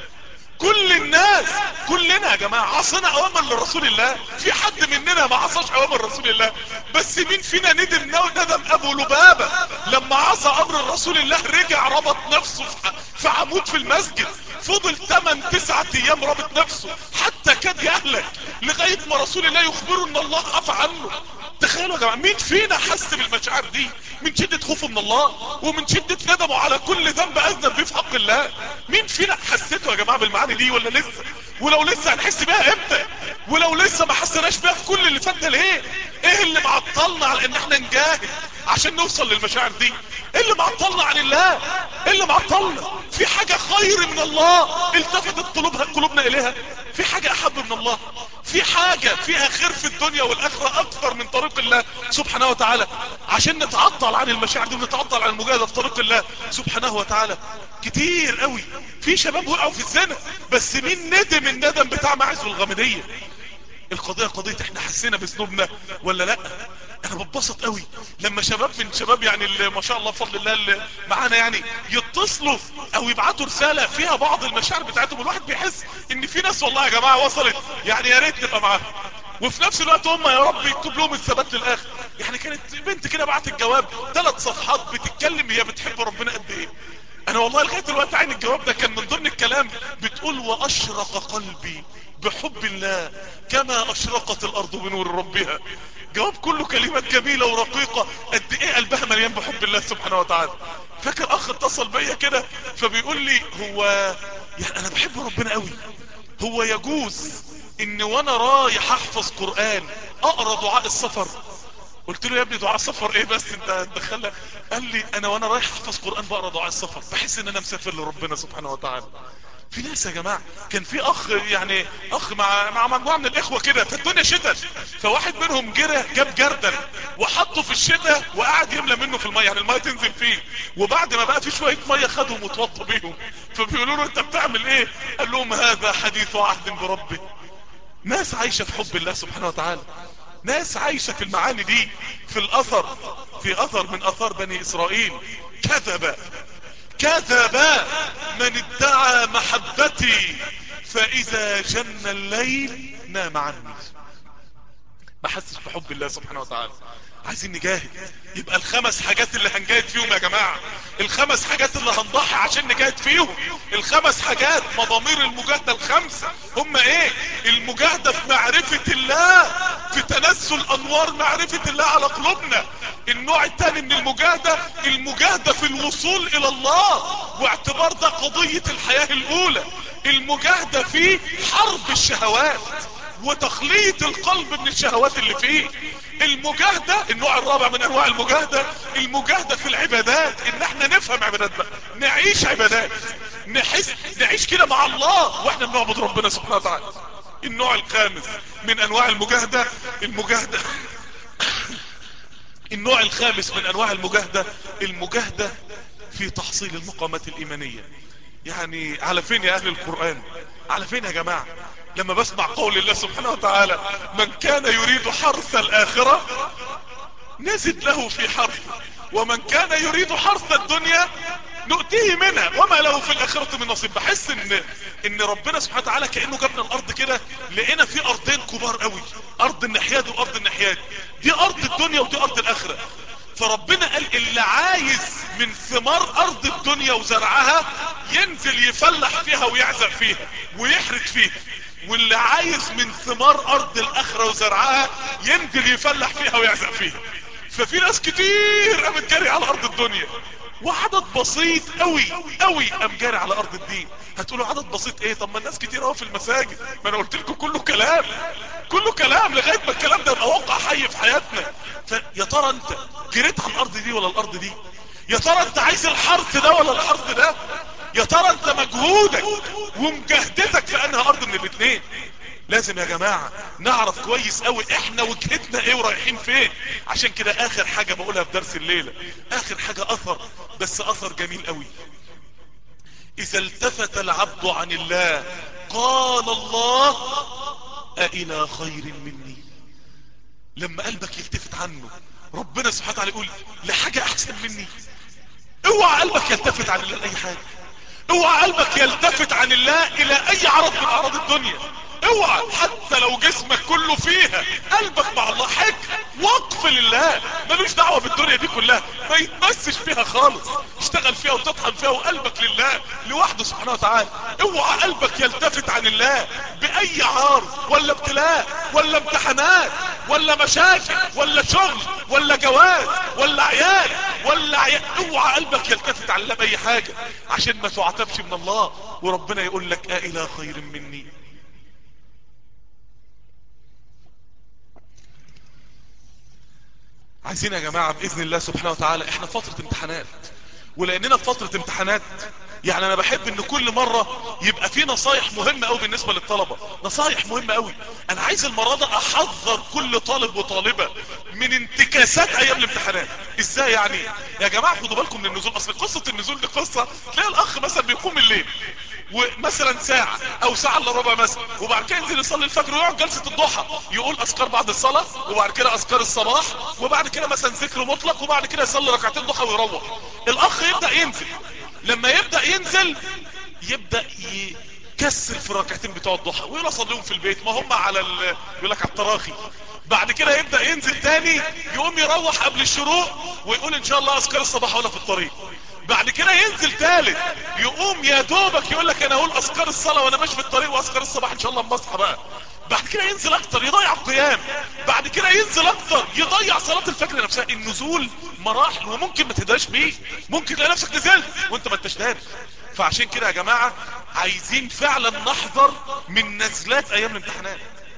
S2: كل الناس، كلنا يا جماعة عصينا اوامر لرسول الله. في حد مننا ما عصاش اوامر رسول الله؟ بس مين فينا ندم ندم ابو لبابة لما عصى امر الرسول الله؟ رجع ربط نفسه في عمود في المسجد، فضل ثمانية تسعة ايام رابط نفسه حتى كاد يهلك لغاية ما رسول الله يخبره ان الله عفى عنه. تخيلوا يا جماعة مين فينا حس بالمشاعر دي من شدة خوفه من الله ومن شدة ندمه على كل ذنب اذنب فيه في حق الله؟ مين فينا حسيته يا جماعة بالمعاني دي ولا لسه؟ ولو لسه هنحس بيها امتى؟ ولو لسه ما حسناش بيها في كل اللي فاتنا ليه؟ ايه اللي معطلنا على ان احنا نجاهد عشان نوصل للمشاعر دي؟ ايه اللي معطلنا عن الله؟ ايه اللي معطلنا؟ في حاجة خير من الله التفتت قلوبها قلوبنا اليها؟ في حاجة احب من الله؟ في حاجة فيها خير في الدنيا والاخرة اكثر من طريق الله سبحانه وتعالى عشان نتعطل عن المشاعر دي ونتعطل عن المجاهدة في طريق الله سبحانه وتعالى؟ كتير قوي في شباب وقعوا في الزنا، بس مين ندم الندم بتاع معز والغامدية؟ القضية قضية احنا حسينا بذنوبنا ولا لا؟ انا بتبسط قوي لما شباب من شباب يعني اللي ما شاء الله بفضل الله اللي معانا يعني يتصلوا او يبعتوا رسالة فيها بعض المشاعر بتاعتهم، الواحد بيحس ان في ناس والله يا جماعة وصلت يعني يا ريت نبقى معاهم، وفي نفس الوقت هم يا رب يكتب لهم الثبات للاخر. يعني كانت بنت كده بعتت جواب ثلاث صفحات بتتكلم هي بتحب ربنا قد ايه. انا والله لغاية الوقت عين الجواب ده كان من ضمن الكلام بتقول: واشرق قلبي بحب الله كما اشرقت الارض بنور ربها. جواب كله كلمات جميلة ورقيقة، قد ايه قلبها مليان بحب الله سبحانه وتعالى. فاكر اخ اتصل بيا كده فبيقول لي: هو يعني انا بحب ربنا قوي، هو يجوز ان وانا رايح احفظ قرآن اقرا دعاء السفر؟ قلت له: يا ابني دعاء السفر ايه بس انت تدخلها؟ قال لي: انا وانا رايح احفظ قرآن بقرا دعاء السفر، بحس ان انا مسافر لربنا سبحانه وتعالى. في ناس يا جماعة كان في اخ يعني اخ مع مع مجموعة من الاخوة كده فالدنيا شتاء، فواحد منهم جرى جاب جردل وحطه في الشتاء وقعد يملى منه في المية يعني المية تنزل فيه، وبعد ما بقى في شوية مية خدهم وتوضى بيهم. فبيقولوا له: انت بتعمل ايه؟ قال لهم: هذا حديث عهد بربي. ناس عايشة في حب الله سبحانه وتعالى، ناس عايشة في المعاني دي. في الاثر في اثر من اثار بني اسرائيل: كذب كذب من ادعى محبتي فاذا جن الليل نام عني. ما حسش بحب الله سبحانه وتعالى. عايزين نجاهد، يبقى الخمس حاجات اللي هنجاهد فيهم يا جماعة، الخمس حاجات اللي هنضحي عشان نجاهد فيهم، الخمس حاجات مضامير المجاهدة الخمسة هم ايه؟ المجاهدة في معرفة الله، في تنزل انوار معرفة الله على قلوبنا. النوع الثاني من المجاهدة المجاهدة في الوصول الى الله، واعتبار ده قضية الحياة الاولى. المجاهدة في حرب الشهوات وتخليط القلب من الشهوات اللي فيه. المجاهدة النوع الرابع من انواع المجاهدة المجاهدة في العبادات، ان احنا نفهم عباداتنا، نعيش عبادات، نحس نعيش كده مع الله واحنا بنعبد ربنا سبحانه وتعالى. النوع الخامس من انواع المجاهدة المجاهدة النوع الخامس من انواع المجاهدة، المجاهدة في تحصيل المقامات الايمانية. يعني على فين يا اهل القرآن؟ على فين يا جماعة؟ لما بسمع قول الله سبحانه وتعالى من كان يريد حرث الاخرة نزد له في حرثه ومن كان يريد حرث الدنيا نؤتيه منها وما له في الاخرة من نصيب. بحس ان ان ربنا سبحانه وتعالى كأنه جابنا الارض كده، لقينا في ارضين كبار قوي، ارض النحياد وارض النحياد. دي ارض الدنيا ودي ارض الاخرة. فربنا قال اللي عايز من ثمار ارض الدنيا وزرعها ينزل يفلح فيها ويعزق فيها ويحرث فيها، واللي عايز من ثمار ارض الاخرة وزرعها ينزل يفلح فيها ويعزق فيها. ففي ناس كتير قامت جاري على ارض الدنيا، وعدد بسيط قوي قوي قام جاري على ارض الدين. هتقولوا عدد بسيط ايه؟ طب ما الناس كتير اهو في المساجد. ما انا قلت لكم كله كلام، كله كلام لغايه ما الكلام ده يبقى واقع حي في حياتنا. فيا ترى انت جريت على الارض دي ولا الارض دي؟ يا ترى انت عايز الحرث ده ولا الحرث ده؟ يا ترى انت مجهودك ومجاهدتك في انهي ارض من الاثنين؟ لازم يا جماعة نعرف كويس قوي احنا وجهتنا ايه ورايحين فين. عشان كده اخر حاجة بقولها في درس الليلة، اخر حاجة اثر، بس اثر جميل قوي. اذا التفت العبد عن الله قال الله أإلى خير مني. لما قلبك يلتفت عنه ربنا سبحانه وتعالى يقول لحاجة احسن مني. اوعى قلبك يلتفت عن الله لاي حاجة، اوعى قلبك يلتفت عن الله الى اي عرض من اعراض الدنيا. اوعى حتى لو جسمك كله فيها قلبك مع الله حك وقف لله، ملوش دعوة بالدنيا دي كلها، ما يتمسش فيها خالص، اشتغل فيها وتطحن فيها وقلبك لله لوحده سبحانه وتعالى. اوعى قلبك يلتفت عن الله باي عارض ولا ابتلاء ولا امتحانات ولا مشاكل ولا شغل ولا جواز ولا عيال ولا عيال. اوعى قلبك يلتفت عن الله باي حاجة عشان ما تعتبش من الله وربنا يقول لك أإلى خير مني. عايزين يا جماعة بإذن الله سبحانه وتعالى، احنا فترة امتحانات، ولأننا في فترة امتحانات يعني انا بحب ان كل مرة يبقى في نصايح مهمة قوي بالنسبة للطلبة، نصايح مهمة قوي. انا عايز المرة ده احذر كل طالب وطالبة من انتكاسات ايام الامتحانات. ازاي يعني يا جماعة؟ خدوا بالكم من النزول. اصل قصة النزول دي قصة، تلاقي الاخ مثلا بيقوم الليل ومثلا ساعة او ساعة الا ربع مثلا، وبعد كده ينزل يصلي الفجر ويقعد جلسة الضحى يقول اذكار بعد الصلاة، وبعد كده اذكار الصباح، وبعد كده مثلا ذكر مطلق، وبعد كده يصلي ركعتين ضحى ويروح. الاخ يبدأ ينزل، لما يبدأ ينزل يبدأ يكسر في الركعتين بتوع الضحى ويقول اصليهم في البيت، ما هم على ال... يقول لك على التراخي. بعد كده يبدأ ينزل تاني يقوم يروح قبل الشروق ويقول ان شاء الله اذكار الصباح ولا في الطريق. بعد كده ينزل تالت يقوم يا دوبك يقول لك انا اقول اذكار الصلاة وانا ماشي في الطريق واذكار الصباح ان شاء الله اما اصحى بقى. بعد كده ينزل اكتر يضيع القيام، بعد كده ينزل اكتر يضيع صلاة الفجر نفسها. النزول مراحل وممكن ما تهداش بيه، ممكن تلاقي نفسك نزلت وانت ما انتش داري. فعشان كده يا جماعة عايزين فعلا نحذر من نزلات ايام الامتحانات.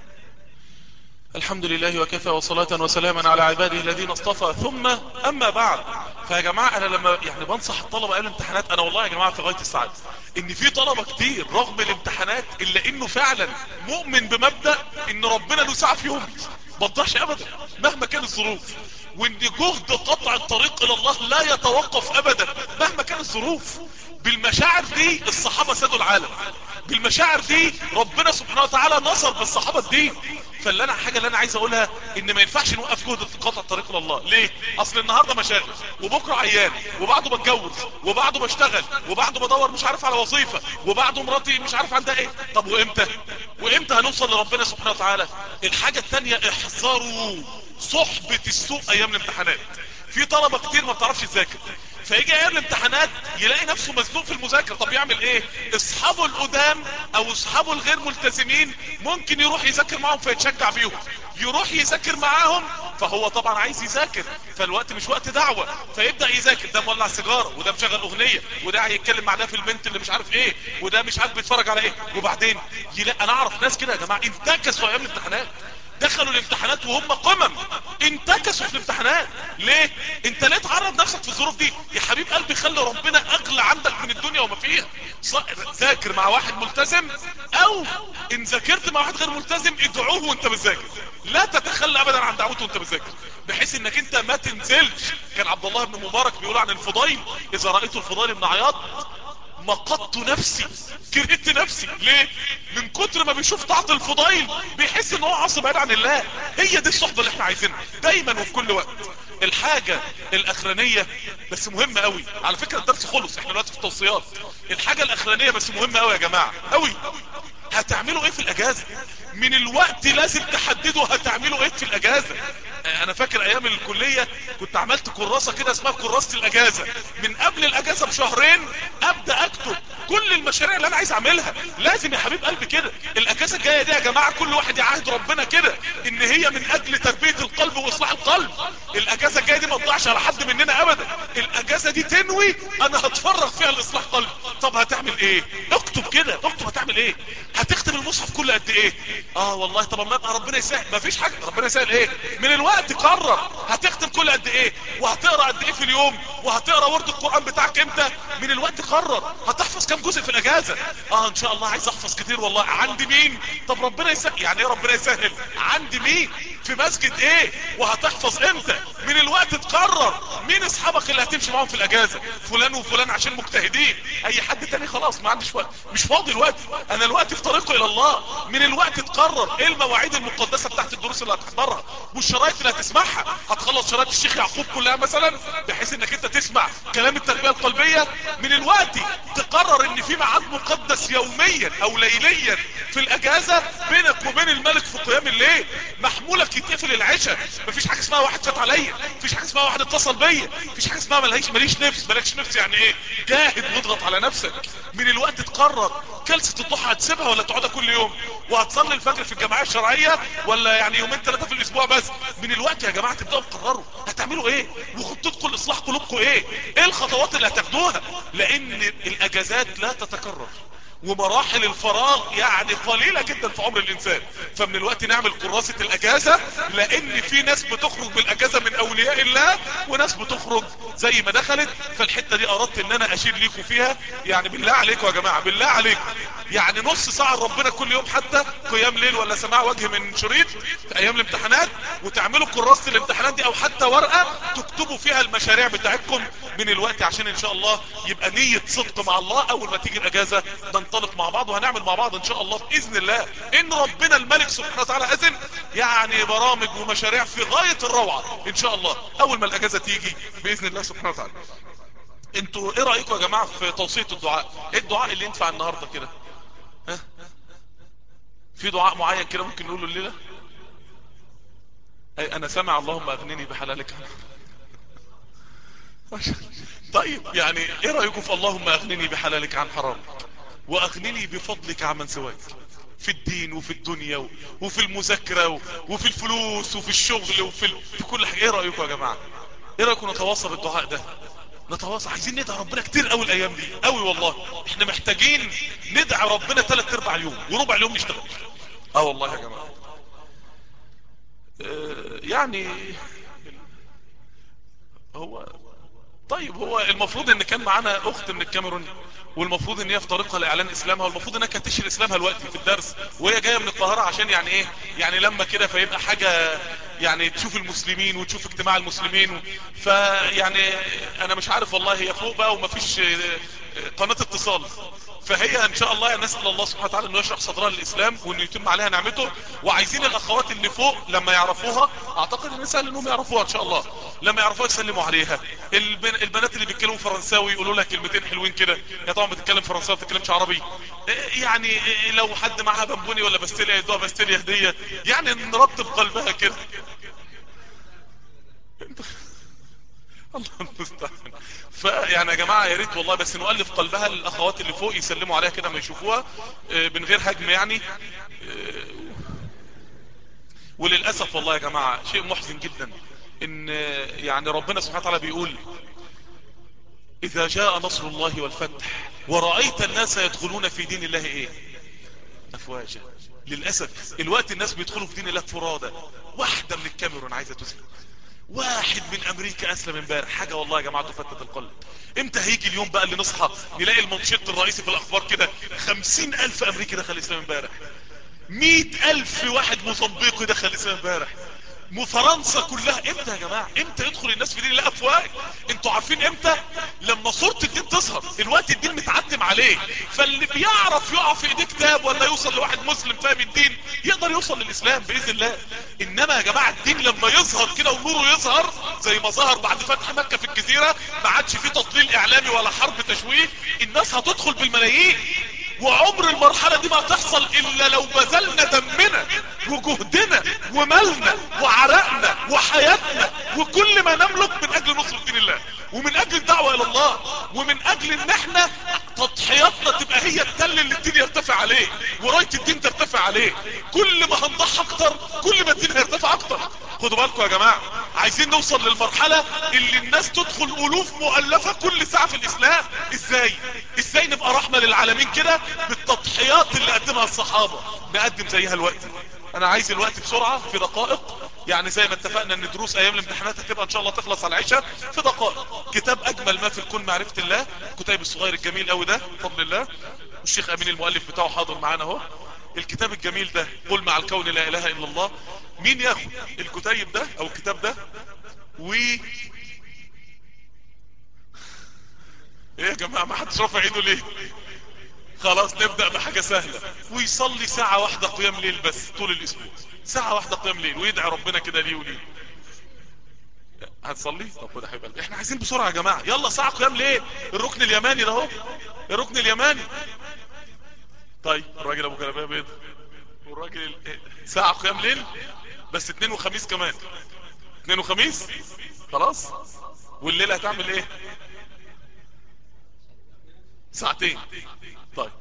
S2: الحمد لله وكفى وصلاة وسلاما على عباده الذين اصطفى، ثم اما بعد. فيا جماعة انا لما يعني بنصح الطلبة ايام الامتحانات، انا والله يا جماعة في غاية السعادة ان في طلبة كتير رغم الامتحانات الا انه فعلا مؤمن بمبدأ ان ربنا له ساعة في يوم ما تضيعش ابدا مهما كانت الظروف، وان جهد قطع الطريق الى الله لا يتوقف ابدا مهما كانت الظروف. بالمشاعر دي الصحابة سادوا العالم، بالمشاعر دي ربنا سبحانه وتعالى نصر بالصحابة الدين. فاللي انا حاجة اللي انا عايز اقولها ان ما ينفعش نوقف جهد قطع الطريق الى الله. ليه؟ اصل النهاردة مشاغل، وبكرة عيان، وبعده بتجوز، وبعده بشتغل، وبعده بدور مش عارف على وظيفة، وبعده مراتي مش عارف عندها ايه. طب وامتى وامتى هنوصل لربنا سبحانه وتعالى؟ الحاجة التانية احذروا صحبة السوء ايام الامتحانات. في طلبة كتير ما بتعرفش تذاكر، فيجي ايام الامتحانات يلاقي نفسه مزنوق في المذاكره. طب يعمل ايه؟ اصحابه القدام او اصحابه الغير ملتزمين ممكن يروح يذاكر معاهم فيتشجع بيهم، يروح يذاكر معاهم، فهو طبعا عايز يذاكر، فالوقت مش وقت دعوه، فيبدا يذاكر. ده مولع سيجاره، وده مشغل اغنيه، وده هيتكلم مع ده في البنت اللي مش عارف ايه، وده مش عارف بيتفرج على ايه. وبعدين يلاقي، انا اعرف ناس كده يا جماعه انتكسوا ايام الامتحانات، دخلوا الامتحانات وهم قمم، انتكسوا في الامتحانات. ليه؟ انت ليه تعرض نفسك في الظروف دي؟ يا حبيب قلبي خلي ربنا اغلى عندك من الدنيا وما فيها. ذاكر مع واحد ملتزم، او ان ذاكرت مع واحد غير ملتزم ادعوه وانت بتذاكر، لا تتخلى ابدا عن دعوته وانت بتذاكر، بحيث انك انت ما تنزلش. كان عبد الله بن مبارك بيقول عن الفضيل: اذا رأيت الفضيل بن عياض مقدت نفسي، كرهت نفسي. ليه؟ من كتر ما بيشوف طاعة الفضيل بيحس ان هو عاصي بعيد عن الله. هي دي الصحبة اللي احنا عايزينها دايما وفي كل وقت. الحاجة الاخرانية بس مهمة قوي، على فكرة الدرس خلص، احنا دلوقتي في التوصيات. الحاجة الاخرانية بس مهمة قوي يا جماعة قوي. هتعملوا ايه في الاجازة؟ من الوقت لازم تحددوا هتعملوا ايه في الاجازة. انا فاكر ايام الكلية كنت عملت كراسة كده اسمها كراسة الاجازة، من قبل الاجازة بشهرين ابدأ اكتب كل المشاريع اللي انا عايز اعملها. لازم يا حبيب قلبي كده. الاجازة الجاية دي يا جماعة كل واحد يعاهد ربنا كده ان هي من اجل تربية القلب واصلاح القلب. الاجازة الجاية دي ما تضيعش على حد مننا ابدا. الاجازة دي تنوي انا هتفرغ فيها لاصلاح قلب. طب هتعمل ايه؟ اكتب كده، اكتب هتعمل ايه. هتختم المصحف كل قد ايه؟ اه والله طب ما ربنا يسهل. مفيش حاجة، ربنا يسهل ايه؟ من الوقت قرر هتختم كل قد ايه، وهتقرا قد ايه في اليوم، وهتقرا ورد القرآن بتاعك امتى. من الوقت قرر هتحفظ كام جزء في الاجازة. اه ان شاء الله عايز احفظ كتير والله. عند مين؟ طب ربنا يسهل. يعني ايه ربنا يسهل؟ عند مين؟ في مسجد ايه؟ وهتحفظ امتى. من الوقت تقرر مين اصحابك اللي هتمشي معاهم في الاجازة، فلان وفلان عشان مجتهدين، اي حد تاني خلاص ما عنديش وقت، مش فاضي الوقت، انا الوقت في طريقه الى الله. من الوقت تقرر ايه المواعيد المقدسة بتاعت الدروس اللي هتحضرها والشرايط اللي هتسمعها. هتخلص شرايط الشيخ يعقوب كلها مثلا بحيث انك انت تسمع كلام التربية القلبية. من الوقت تقرر ان في ميعاد مقدس يوميا او ليليا في الاجازة بينك وبين الملك في قيام الليل. محمولك يتقفل العشاء، مفيش حاجة اسمها واحد فات عليا، مفيش حاجة اسمها واحد اتصل بيا، مفيش حاجة اسمها ملهيش ماليش نفس. مالكش نفس يعني ايه؟ جاهد واضغط على نفسك. من الوقت تقرر جلسة الضحى هتسيبها ولا تقعدها كل يوم، وهتصلي الفجر في الجماعية الشرعية ولا يعني يومين ثلاثة في الاسبوع بس. من الوقت يا جماعة تبدأوا تقرروا هتعملوا ايه، وخطتكم لاصلاح قلوبكم ايه، ايه الخطوات اللي هتاخدوها. لان الاجازات لا تتكرر، ومراحل الفراغ يعني قليلة جدا في عمر الانسان. فمن الوقت نعمل كراسة الاجازة، لان في ناس بتخرج بالاجازة من اولياء الله، وناس بتخرج زي ما دخلت. فالحتة دي اردت ان انا اشير ليكم فيها. يعني بالله عليكم يا جماعة، بالله عليكم يعني نص ساعة ربنا كل يوم، حتى قيام ليل ولا سماع وجه من شريط في ايام الامتحانات، وتعملوا كراسة الامتحانات دي او حتى ورقة تكتبوا فيها المشاريع بتاعتكم من الوقت، عشان ان شاء الله يبقى نية صدق مع الله. اول ما تيجي الاجازة ننطلق مع بعض وهنعمل مع بعض ان شاء الله باذن الله. ان ربنا الملك سبحانه وتعالى اذن، يعني برامج ومشاريع في غاية الروعة ان شاء الله اول ما الاجازة تيجي باذن الله سبحانه وتعالى. انتوا ايه رأيكم يا جماعة في توصية الدعاء؟ ايه الدعاء اللي ينفع النهاردة كده؟ ها؟ في دعاء معين كده ممكن نقوله الليلة؟ اي انا سامع اللهم اغنني بحلالك عن. طيب يعني ايه رأيكم في اللهم اغنني بحلالك عن حرامك، واغنني بفضلك عمن سواك، في الدين وفي الدنيا وفي المذاكرة وفي الفلوس وفي الشغل وفي ال... في كل حاجة. ايه رأيكم يا جماعة؟ ايه رأيكم نتواصى بالدعاء ده؟ نتواصى. عايزين ندعي ربنا كتير قوي الايام دي قوي والله. احنا محتاجين ندعي ربنا ثلاث ارباع اليوم وربع اليوم نشتغل. اه والله يا جماعة. اه يعني هو طيب هو المفروض ان كان معانا اخت من الكاميرون، والمفروض ان هي في طريقها لاعلان اسلامها، والمفروض انها كانت تشير اسلامها دلوقتي في الدرس، وهي جايه من القاهره عشان يعني ايه، يعني لما كده فيبقى حاجه يعني تشوف المسلمين وتشوف اجتماع المسلمين و... فيعني انا مش عارف والله هي فوق بقى ومفيش قناه اتصال. فهي ان شاء الله نسال الله سبحانه وتعالى انه يشرح صدرها للاسلام وان يتم عليها نعمته. وعايزين الاخوات اللي فوق لما يعرفوها، اعتقد ان سهل انهم يعرفوها ان شاء الله، لما يعرفوها يسلموا عليها. البن... البنات اللي بيتكلموا فرنساوي يقولوا لها كلمتين حلوين كده. هي طبعا بتتكلم فرنساوي ما بتتكلمش عربي. يعني لو حد معاها بنبوني ولا باستيليا يدوها باستيليا هديه، يعني نرطب قلبها كده. الله المستعان. فيعني يا جماعة يا ريت والله بس نؤلف قلبها الاخوات اللي فوق يسلموا عليها كده ما يشوفوها من غير هجم يعني. وللأسف والله يا جماعة شيء محزن جدا ان يعني ربنا سبحانه وتعالى بيقول اذا جاء نصر الله والفتح ورأيت الناس يدخلون في دين الله ايه افواجا. للاسف الوقت الناس بيدخلوا في دين الله فرادى. واحدة من الكاميرون عايزة تسلم، واحد من امريكا اسلم امبارح. حاجة والله يا جماعة تفتت القلب. امتى هيجي اليوم بقى اللي نصحى نلاقي المنشط الرئيسي في الاخبار كده خمسين الف امريكي دخل الاسلام امبارح، مئة الف واحد موزمبيقي دخل الاسلام امبارح، فرنسا كلها. امتى يا جماعة؟ امتى يدخل الناس في دين الله افواج؟ انتوا عارفين امتى؟ لما صورة الدين تظهر. الوقت الدين متعتم عليه، فاللي بيعرف يقع في ايديه كتاب ولا يوصل لواحد مسلم فاهم الدين يقدر يوصل للاسلام باذن الله. انما يا جماعة الدين لما يظهر كده ونوره يظهر زي ما ظهر بعد فتح مكة في الجزيرة، ما عادش فيه تضليل اعلامي ولا حرب تشويه، الناس هتدخل بالملايين. وعمر المرحلة دي ما تحصل الا لو بذلنا دمنا وجهدنا ومالنا وعرقنا وحياتنا وكل ما نملك من اجل نصر دين الله ومن اجل الدعوة الى الله ومن اجل ان احنا تضحياتنا تبقى هي التل اللي الدين يرتفع عليه وراية الدين ترتفع عليه. كل ما هنضحي اكتر كل ما الدين هيرتفع اكتر. خدوا بالكم يا جماعة، عايزين نوصل للمرحلة اللي الناس تدخل الوف مؤلفة كل ساعة في الاسلام. ازاي ازاي نبقى رحمة للعالمين كده؟ بالتضحيات اللي قدمها الصحابة نقدم زيها الوقت. انا عايز الوقت بسرعة في دقائق، يعني زي ما اتفقنا ان دروس ايام الامتحانات هتبقى ان شاء الله تخلص على العشاء. في دقائق كتاب اجمل ما في الكون معرفة الله، الكتاب الصغير الجميل قوي ده بفضل الله، والشيخ امين المؤلف بتاعه حاضر معانا اهو. الكتاب الجميل ده قل مع الكون لا اله الا الله. مين ياخد الكتيب ده او الكتاب ده و ايه يا جماعة ما حدش رافع ايده ليه؟ خلاص نبدأ بحاجة سهلة. ويصلي ساعة واحدة قيام ليل بس طول الاسبوع، ساعة واحدة قيام ليل ويدعي ربنا كده ليه وليه. هتصلي؟ طب خد يا حبيب قلبي، احنا عايزين بسرعة يا جماعة، يلا ساعة قيام ليل. الركن اليماني ده اهو، الركن اليماني. طيب الراجل ابو جلابيه بيض والراجل ساعة قيام ليل بس اتنين وخميس كمان، اتنين وخميس خلاص. والليلة هتعمل ايه؟ ساعتين. طيب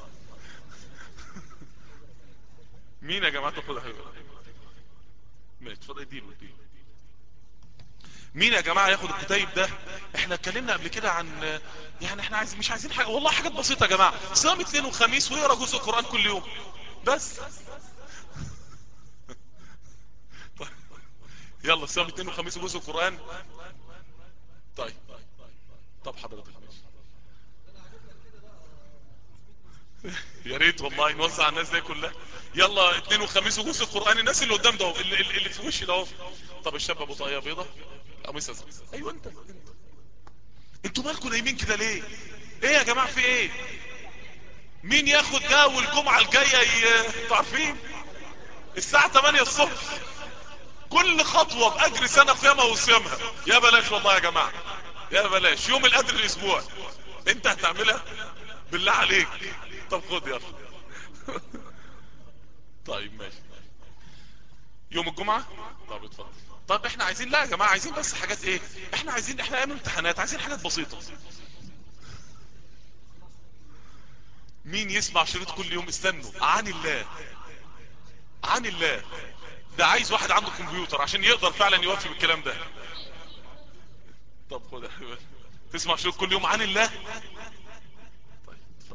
S2: مين يا جماعة تاخد يا حبيبي؟ ماشي اتفضل اديله اديله. مين يا جماعة ياخد الكتيب ده؟ احنا اتكلمنا قبل كده عن، يعني احنا عايز مش عايزين حاجة والله، حاجات بسيطة يا جماعة. صيام اثنين وخميس ويقرا جزء قرآن كل يوم بس. طيب يلا صيام اثنين وخميس وجزء قرآن. طيب طب حضرتك ماشي. يا ريت والله نوزع على الناس دي كلها. يلا اثنين وخميس وجزء القرآن. الناس اللي قدام ده اللي, اللي في وشي ده اهو. طب الشاب ابو طاقية بيضة قميص ازرق. ايوه انت انت انتوا مالكوا نايمين كده ليه؟ ايه يا جماعة في ايه؟ مين ياخد ده والجمعة الجاية انتوا عارفين الساعة ثمانية الصبح كل خطوة باجر سنة قيامها وصيامها. يا بلاش والله يا جماعة، يا بلاش يوم القدر الاسبوع انت هتعملها بالله عليك. طب خد يلا. طيب ماشي يوم الجمعة. طب اتفضل. طب احنا عايزين، لا يا جماعة عايزين بس حاجات ايه، احنا عايزين، احنا ايام امتحانات عايزين حاجات بسيطة. مين يسمع شريط كل يوم؟ استنوا عن الله عن الله ده عايز واحد عنده كمبيوتر عشان يقدر فعلا يوفي بالكلام ده. طب خد يا حبيبي تسمع شريط كل يوم عن الله. طيب اتفضل.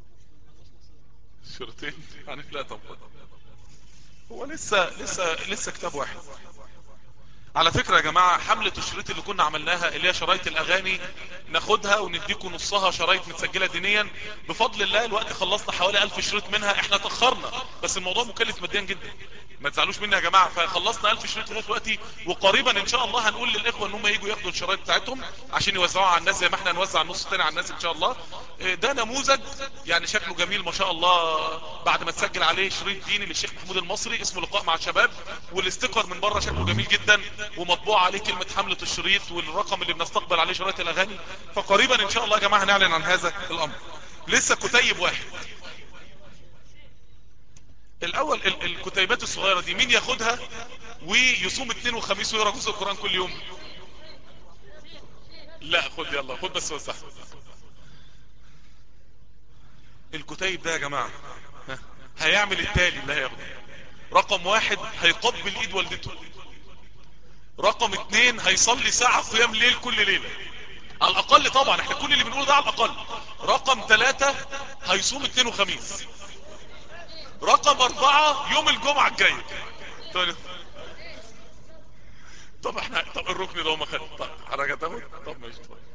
S2: شريطين عن الله. طب هو لسه لسه لسه كتاب واحد على فكرة يا جماعة. حملة الشريط اللي كنا عملناها اللي هي شرايط الاغاني ناخدها ونديكم نصها شرايط متسجلة دينيا بفضل الله. الوقت خلصنا حوالي الف شريط منها. احنا تأخرنا بس الموضوع مكلف ماديا جدا، ما تزعلوش مني يا جماعة. فخلصنا الف شريط لغاية دلوقتي، وقريبا ان شاء الله هنقول للاخوة ان هم يجوا ياخدوا الشرايط بتاعتهم عشان يوزعوها على الناس زي ما احنا هنوزع النص الثاني على الناس ان شاء الله. ده نموذج يعني شكله جميل ما شاء الله، بعد ما تسجل عليه شريط ديني للشيخ محمود المصري اسمه لقاء مع الشباب، والاستيكر من بره شكله جميل جدا ومطبوع عليه كلمة حملة الشريط والرقم اللي بنستقبل عليه شرايط الاغاني. فقريبا ان شاء الله يا جماعة هنعلن عن هذا الامر. لسه كتيب واحد الاول. الكتيبات الصغيرة دي مين ياخدها ويصوم اثنين وخميس ويقرا جزء القرآن كل يوم؟ لا خد يلا خد بس وسع. الكتيب ده يا جماعة هيعمل التالي اللي هياخده. رقم واحد هيقبل ايد والدته. رقم اتنين هيصلي ساعة قيام ليل كل ليلة على الاقل، طبعا احنا كل اللي بنقوله ده على الاقل. رقم ثلاثة هيصوم اثنين وخميس. رقم اربعة يوم الجمعة الجاي. طب احنا طب الركن ده ما خد طب حركة تاخد طب ماشي.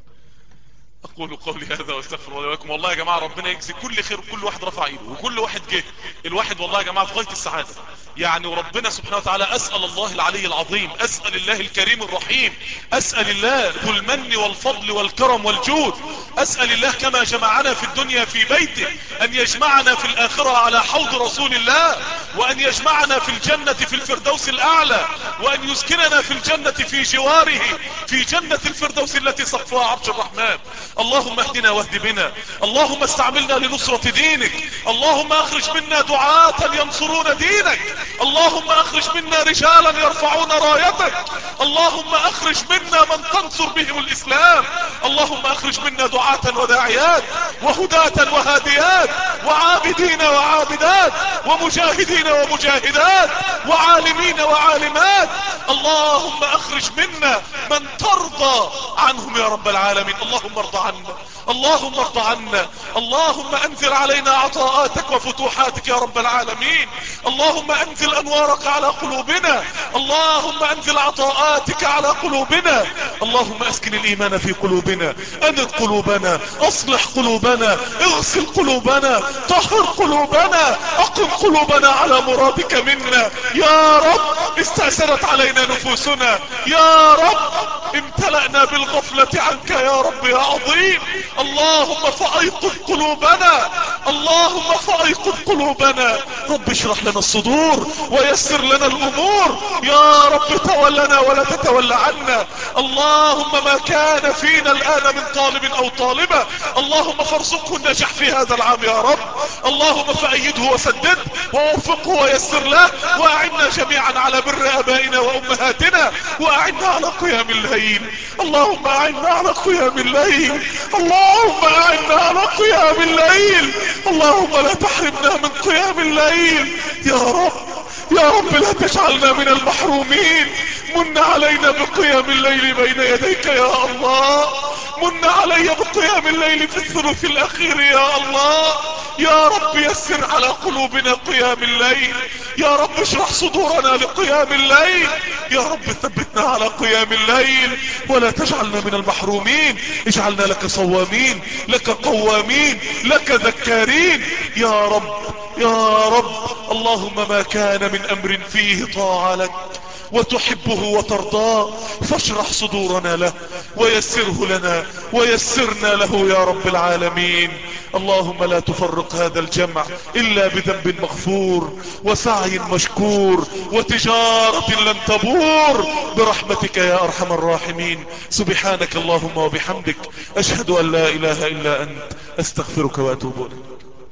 S2: اقول قولي هذا واستغفر الله ولكم. والله يا جماعة ربنا يجزي كل خير وكل واحد رفع ايده وكل واحد جه. الواحد والله يا جماعة في غاية السعادة يعني. وربنا سبحانه وتعالى اسأل الله العلي العظيم، اسأل الله الكريم الرحيم، اسأل الله ذو المن والفضل والكرم والجود، اسأل الله كما جمعنا في الدنيا في بيته ان يجمعنا في الاخرة على حوض رسول الله، وان يجمعنا في الجنة في الفردوس الاعلى، وان يسكننا في الجنة في جواره في جنة الفردوس التي سقفها عرش الرحمن. اللهم اهدنا واهد بنا، اللهم استعملنا لنصرة دينك، اللهم اخرج منا دعاة ينصرون دينك، اللهم اخرج منا رجالا يرفعون رايتك، اللهم اخرج منا من تنصر بهم الاسلام، اللهم اخرج منا دعاة وداعيات وهداة وهاديات وعابدين وعابدات ومجاهدين ومجاهدات وعالمين وعالمات. اللهم اخرج منا من ترضى عنهم يا رب العالمين. اللهم ارضى عنا، اللهم ارضى عنا، اللهم انزل علينا عطاءاتك وفتوحاتك يا رب العالمين. اللهم انزل انوارك على قلوبنا، اللهم انزل عطاءاتك على قلوبنا. اللهم اسكن الايمان في قلوبنا، انق قلوبنا، اصلح قلوبنا، اغسل قلوبنا، طهر قلوبنا، اقم قلوبنا على مرادك منا يا رب. استأثرت علينا نفوسنا يا رب، امتلأنا بالغفلة عنك يا رب يا عظيم. اللهم فأيقظ قلوبنا، اللهم فأيقظ قلوبنا. رب اشرح لنا الصدور ويسر لنا الامور يا رب. تولنا ولا تتولى عنا. اللهم ما كان فينا الان من طالب او طالبة اللهم فارزقه النجاح في هذا العام يا رب. اللهم فأيده وسدده ووفقه ويسر له، واعنا جميعا على بر ابائنا وامهاتنا، واعنا على قيام الليل. اللهم اعنا على قيام الليل، اللهم اعنا على قيام الليل. اللهم لا تحرمنا من قيام الليل يا رب. يا رب لا تجعلنا من المحرومين. من علينا بقيام الليل بين يديك يا الله، من علي بقيام الليل في الثلث الاخير يا الله. يا رب يسر على قلوبنا قيام الليل، يا رب اشرح صدورنا لقيام الليل، يا رب ثبتنا على قيام الليل ولا تجعلنا من المحرومين. اجعلنا لك صوامين، لك قوامين، لك ذكارين يا رب يا رب. اللهم ما كان من امر فيه طاعة لك وتحبه وترضاه فاشرح صدورنا له ويسره لنا ويسرنا له يا رب العالمين. اللهم لا تفرق هذا الجمع الا بذنب مغفور وسعي مشكور وتجارة لن تبور برحمتك يا ارحم الراحمين. سبحانك اللهم وبحمدك، اشهد ان لا اله الا انت، استغفرك واتوب اليك.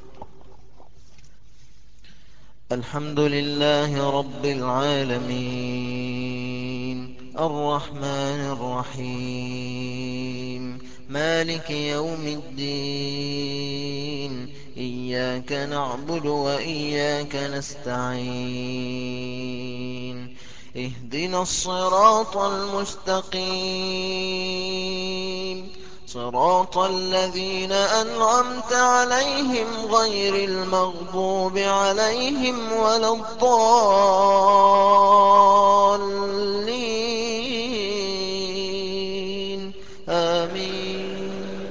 S3: الحمد لله رب العالمين، الرحمن الرحيم، مالك يوم الدين، إياك نعبد وإياك نستعين، اهدنا الصراط المستقيم، صراط الذين أنعمت عليهم غير المغضوب عليهم ولا الضالين، آمين.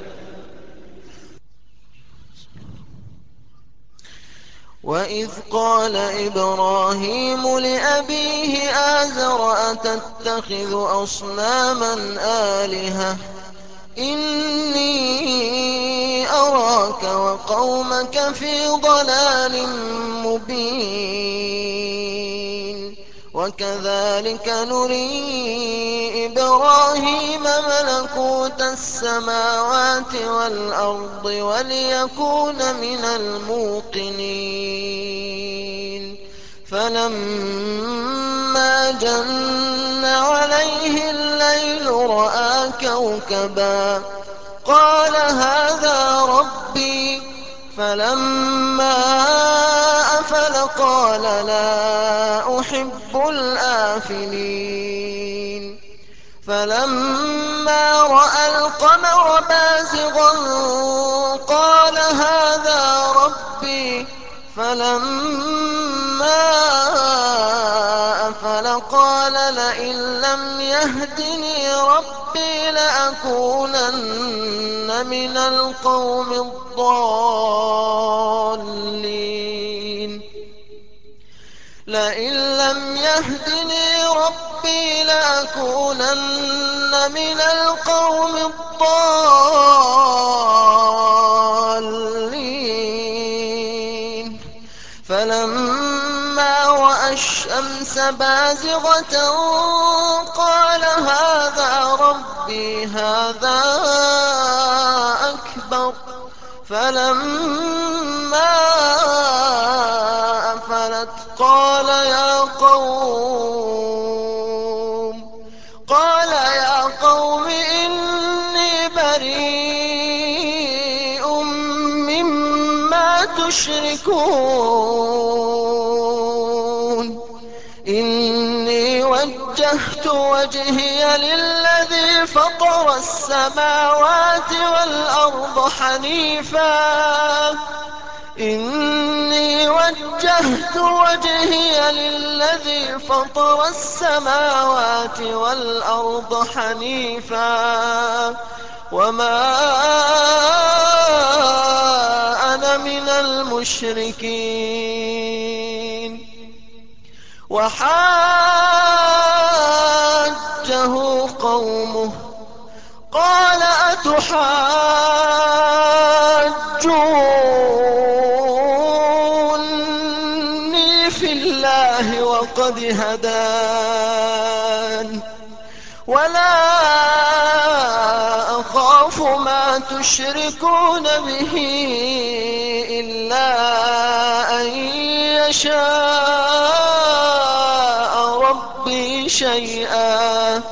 S3: وإذ قال إبراهيم لأبيه آزر أتتخذ أصناما آلهة إني أراك وقومك في ضلال مبين. وكذلك نري إبراهيم ملكوت السماوات والأرض وليكون من الموقنين. فلما جن عليه الليل رأى كوكبا قال هذا ربي. فلما أفل قال لا أحب الآفلين. فلما رأى القمر بازغا قال هذا ربي. فلما أفل قال لئن لم يهدني ربي لأكونن من القوم الضالين لئن لم يهدني ربي لأكونن من القوم الضالين فلما رأى الشمس بازغة قال هذا ربي هذا أكبر فلما أفلت قال يا قوم قال يا قوم إني بريء مما تشركون إني وجهت وجهي للذي فطر السماوات والأرض حنيفا إني وجهت وجهي للذي فطر السماوات والأرض حنيفا وما أنا من المشركين وحاجه قومه قال أتحاجوني في الله وقد هدان ولا أخاف ما تشركون به إلا أن يشاء ربي شيئا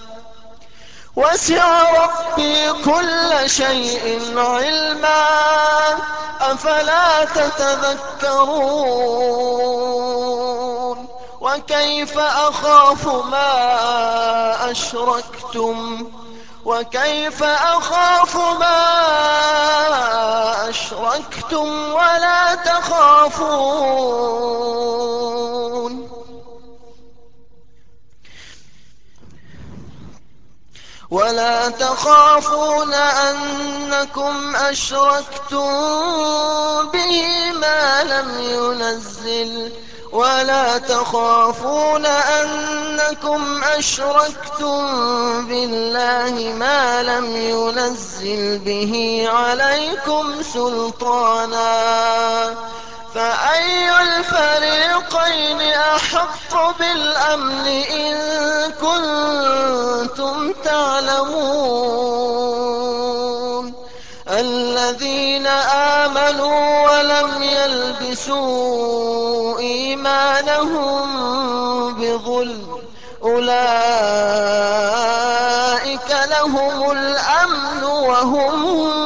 S3: وسع ربي كل شيء علما أفلا تتذكرون وكيف أخاف ما أشركتم وكيف أخاف ما أشركتم ولا تخافون ولا تخافون أنكم أشركتم به ما لم ينزل ولا تخافون أنكم أشركتم بالله ما لم ينزل به عليكم سلطانا فأي الفريقين أحق بالأمن إن كنتم تعلمون الذين آمنوا ولم يلبسوا إيمانهم بظلم أولئك لهم الأمن وهم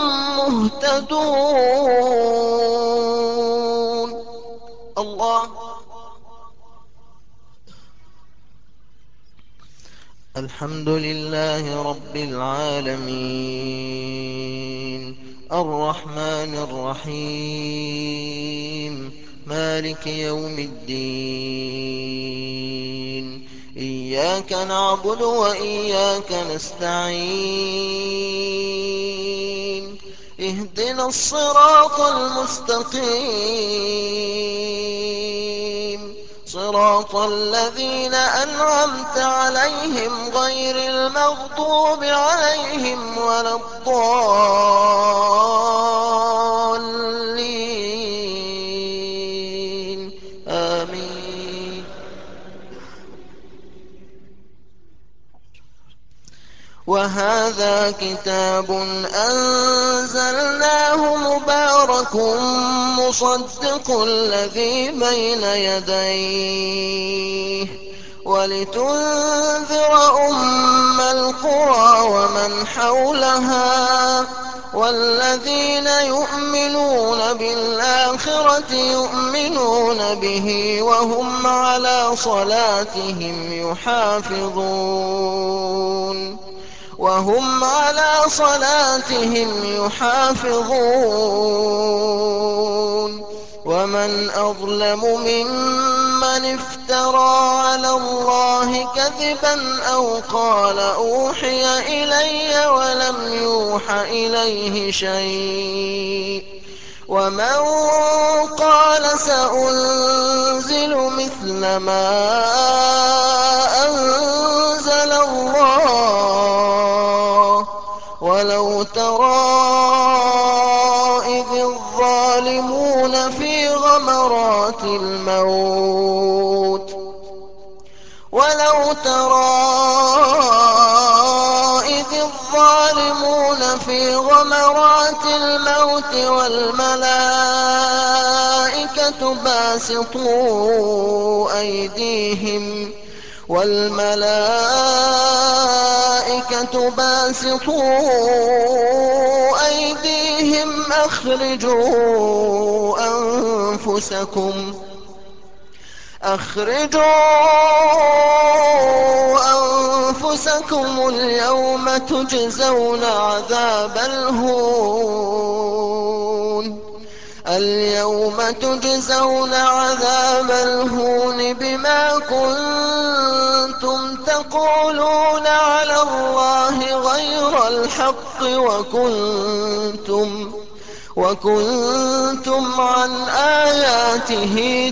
S3: مهتدون الله الحمد لله رب العالمين الرحمن الرحيم مالك يوم الدين إياك نعبد وإياك نستعين اهدنا الصراط المستقيم صراط الذين أنعمت عليهم غير المغضوب عليهم ولا الضالين آمين وهذا كتاب أنزلناه مبارك مصدق الذي بين يديه ولتنذر أم القرى ومن حولها والذين يؤمنون بالآخرة يؤمنون به وهم على صلاتهم يحافظون وهم على صلاتهم يحافظون ومن أظلم ممن افترى على الله كذبا أو قال أوحي إلي ولم يوح إليه شيء ومن قال سأنزل مثل ما أنزل الله ولو ترى إذ الظالمون في غمرات الموت ولو ترى إذ الظالمون في غمرات الموت والملائكة باسطوا أيديهم والملائكة باسطوا أيديهم أخرجوا أنفسكم أخرجوا أنفسكم اليوم تجزون عذاب الهون اليوم تجزون عذاب الهون بما كنتم تقولون على الله غير الحق وكنتم وكنتم عن آياته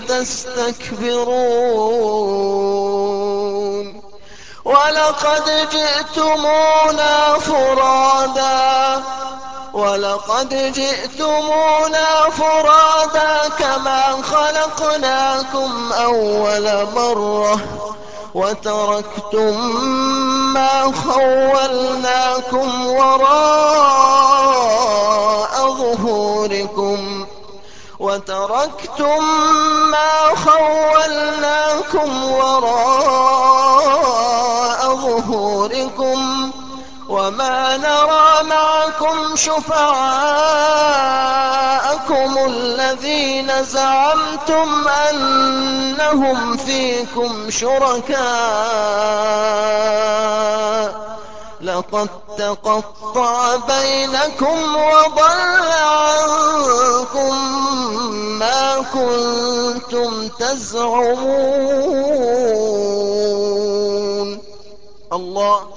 S3: تستكبرون ولقد جئتمونا فرادا ولقد جئتمونا فرادا كما خلقناكم أول مرة وتركتم ما خولناكم وراء ظهوركم وتركتم ما خولناكم وراء ظهوركم وما نرى معكم شفعاءكم الذين زعمتم أنهم فيكم شركاء لقد تقطع بينكم وضل عنكم ما كنتم تزعمون. الله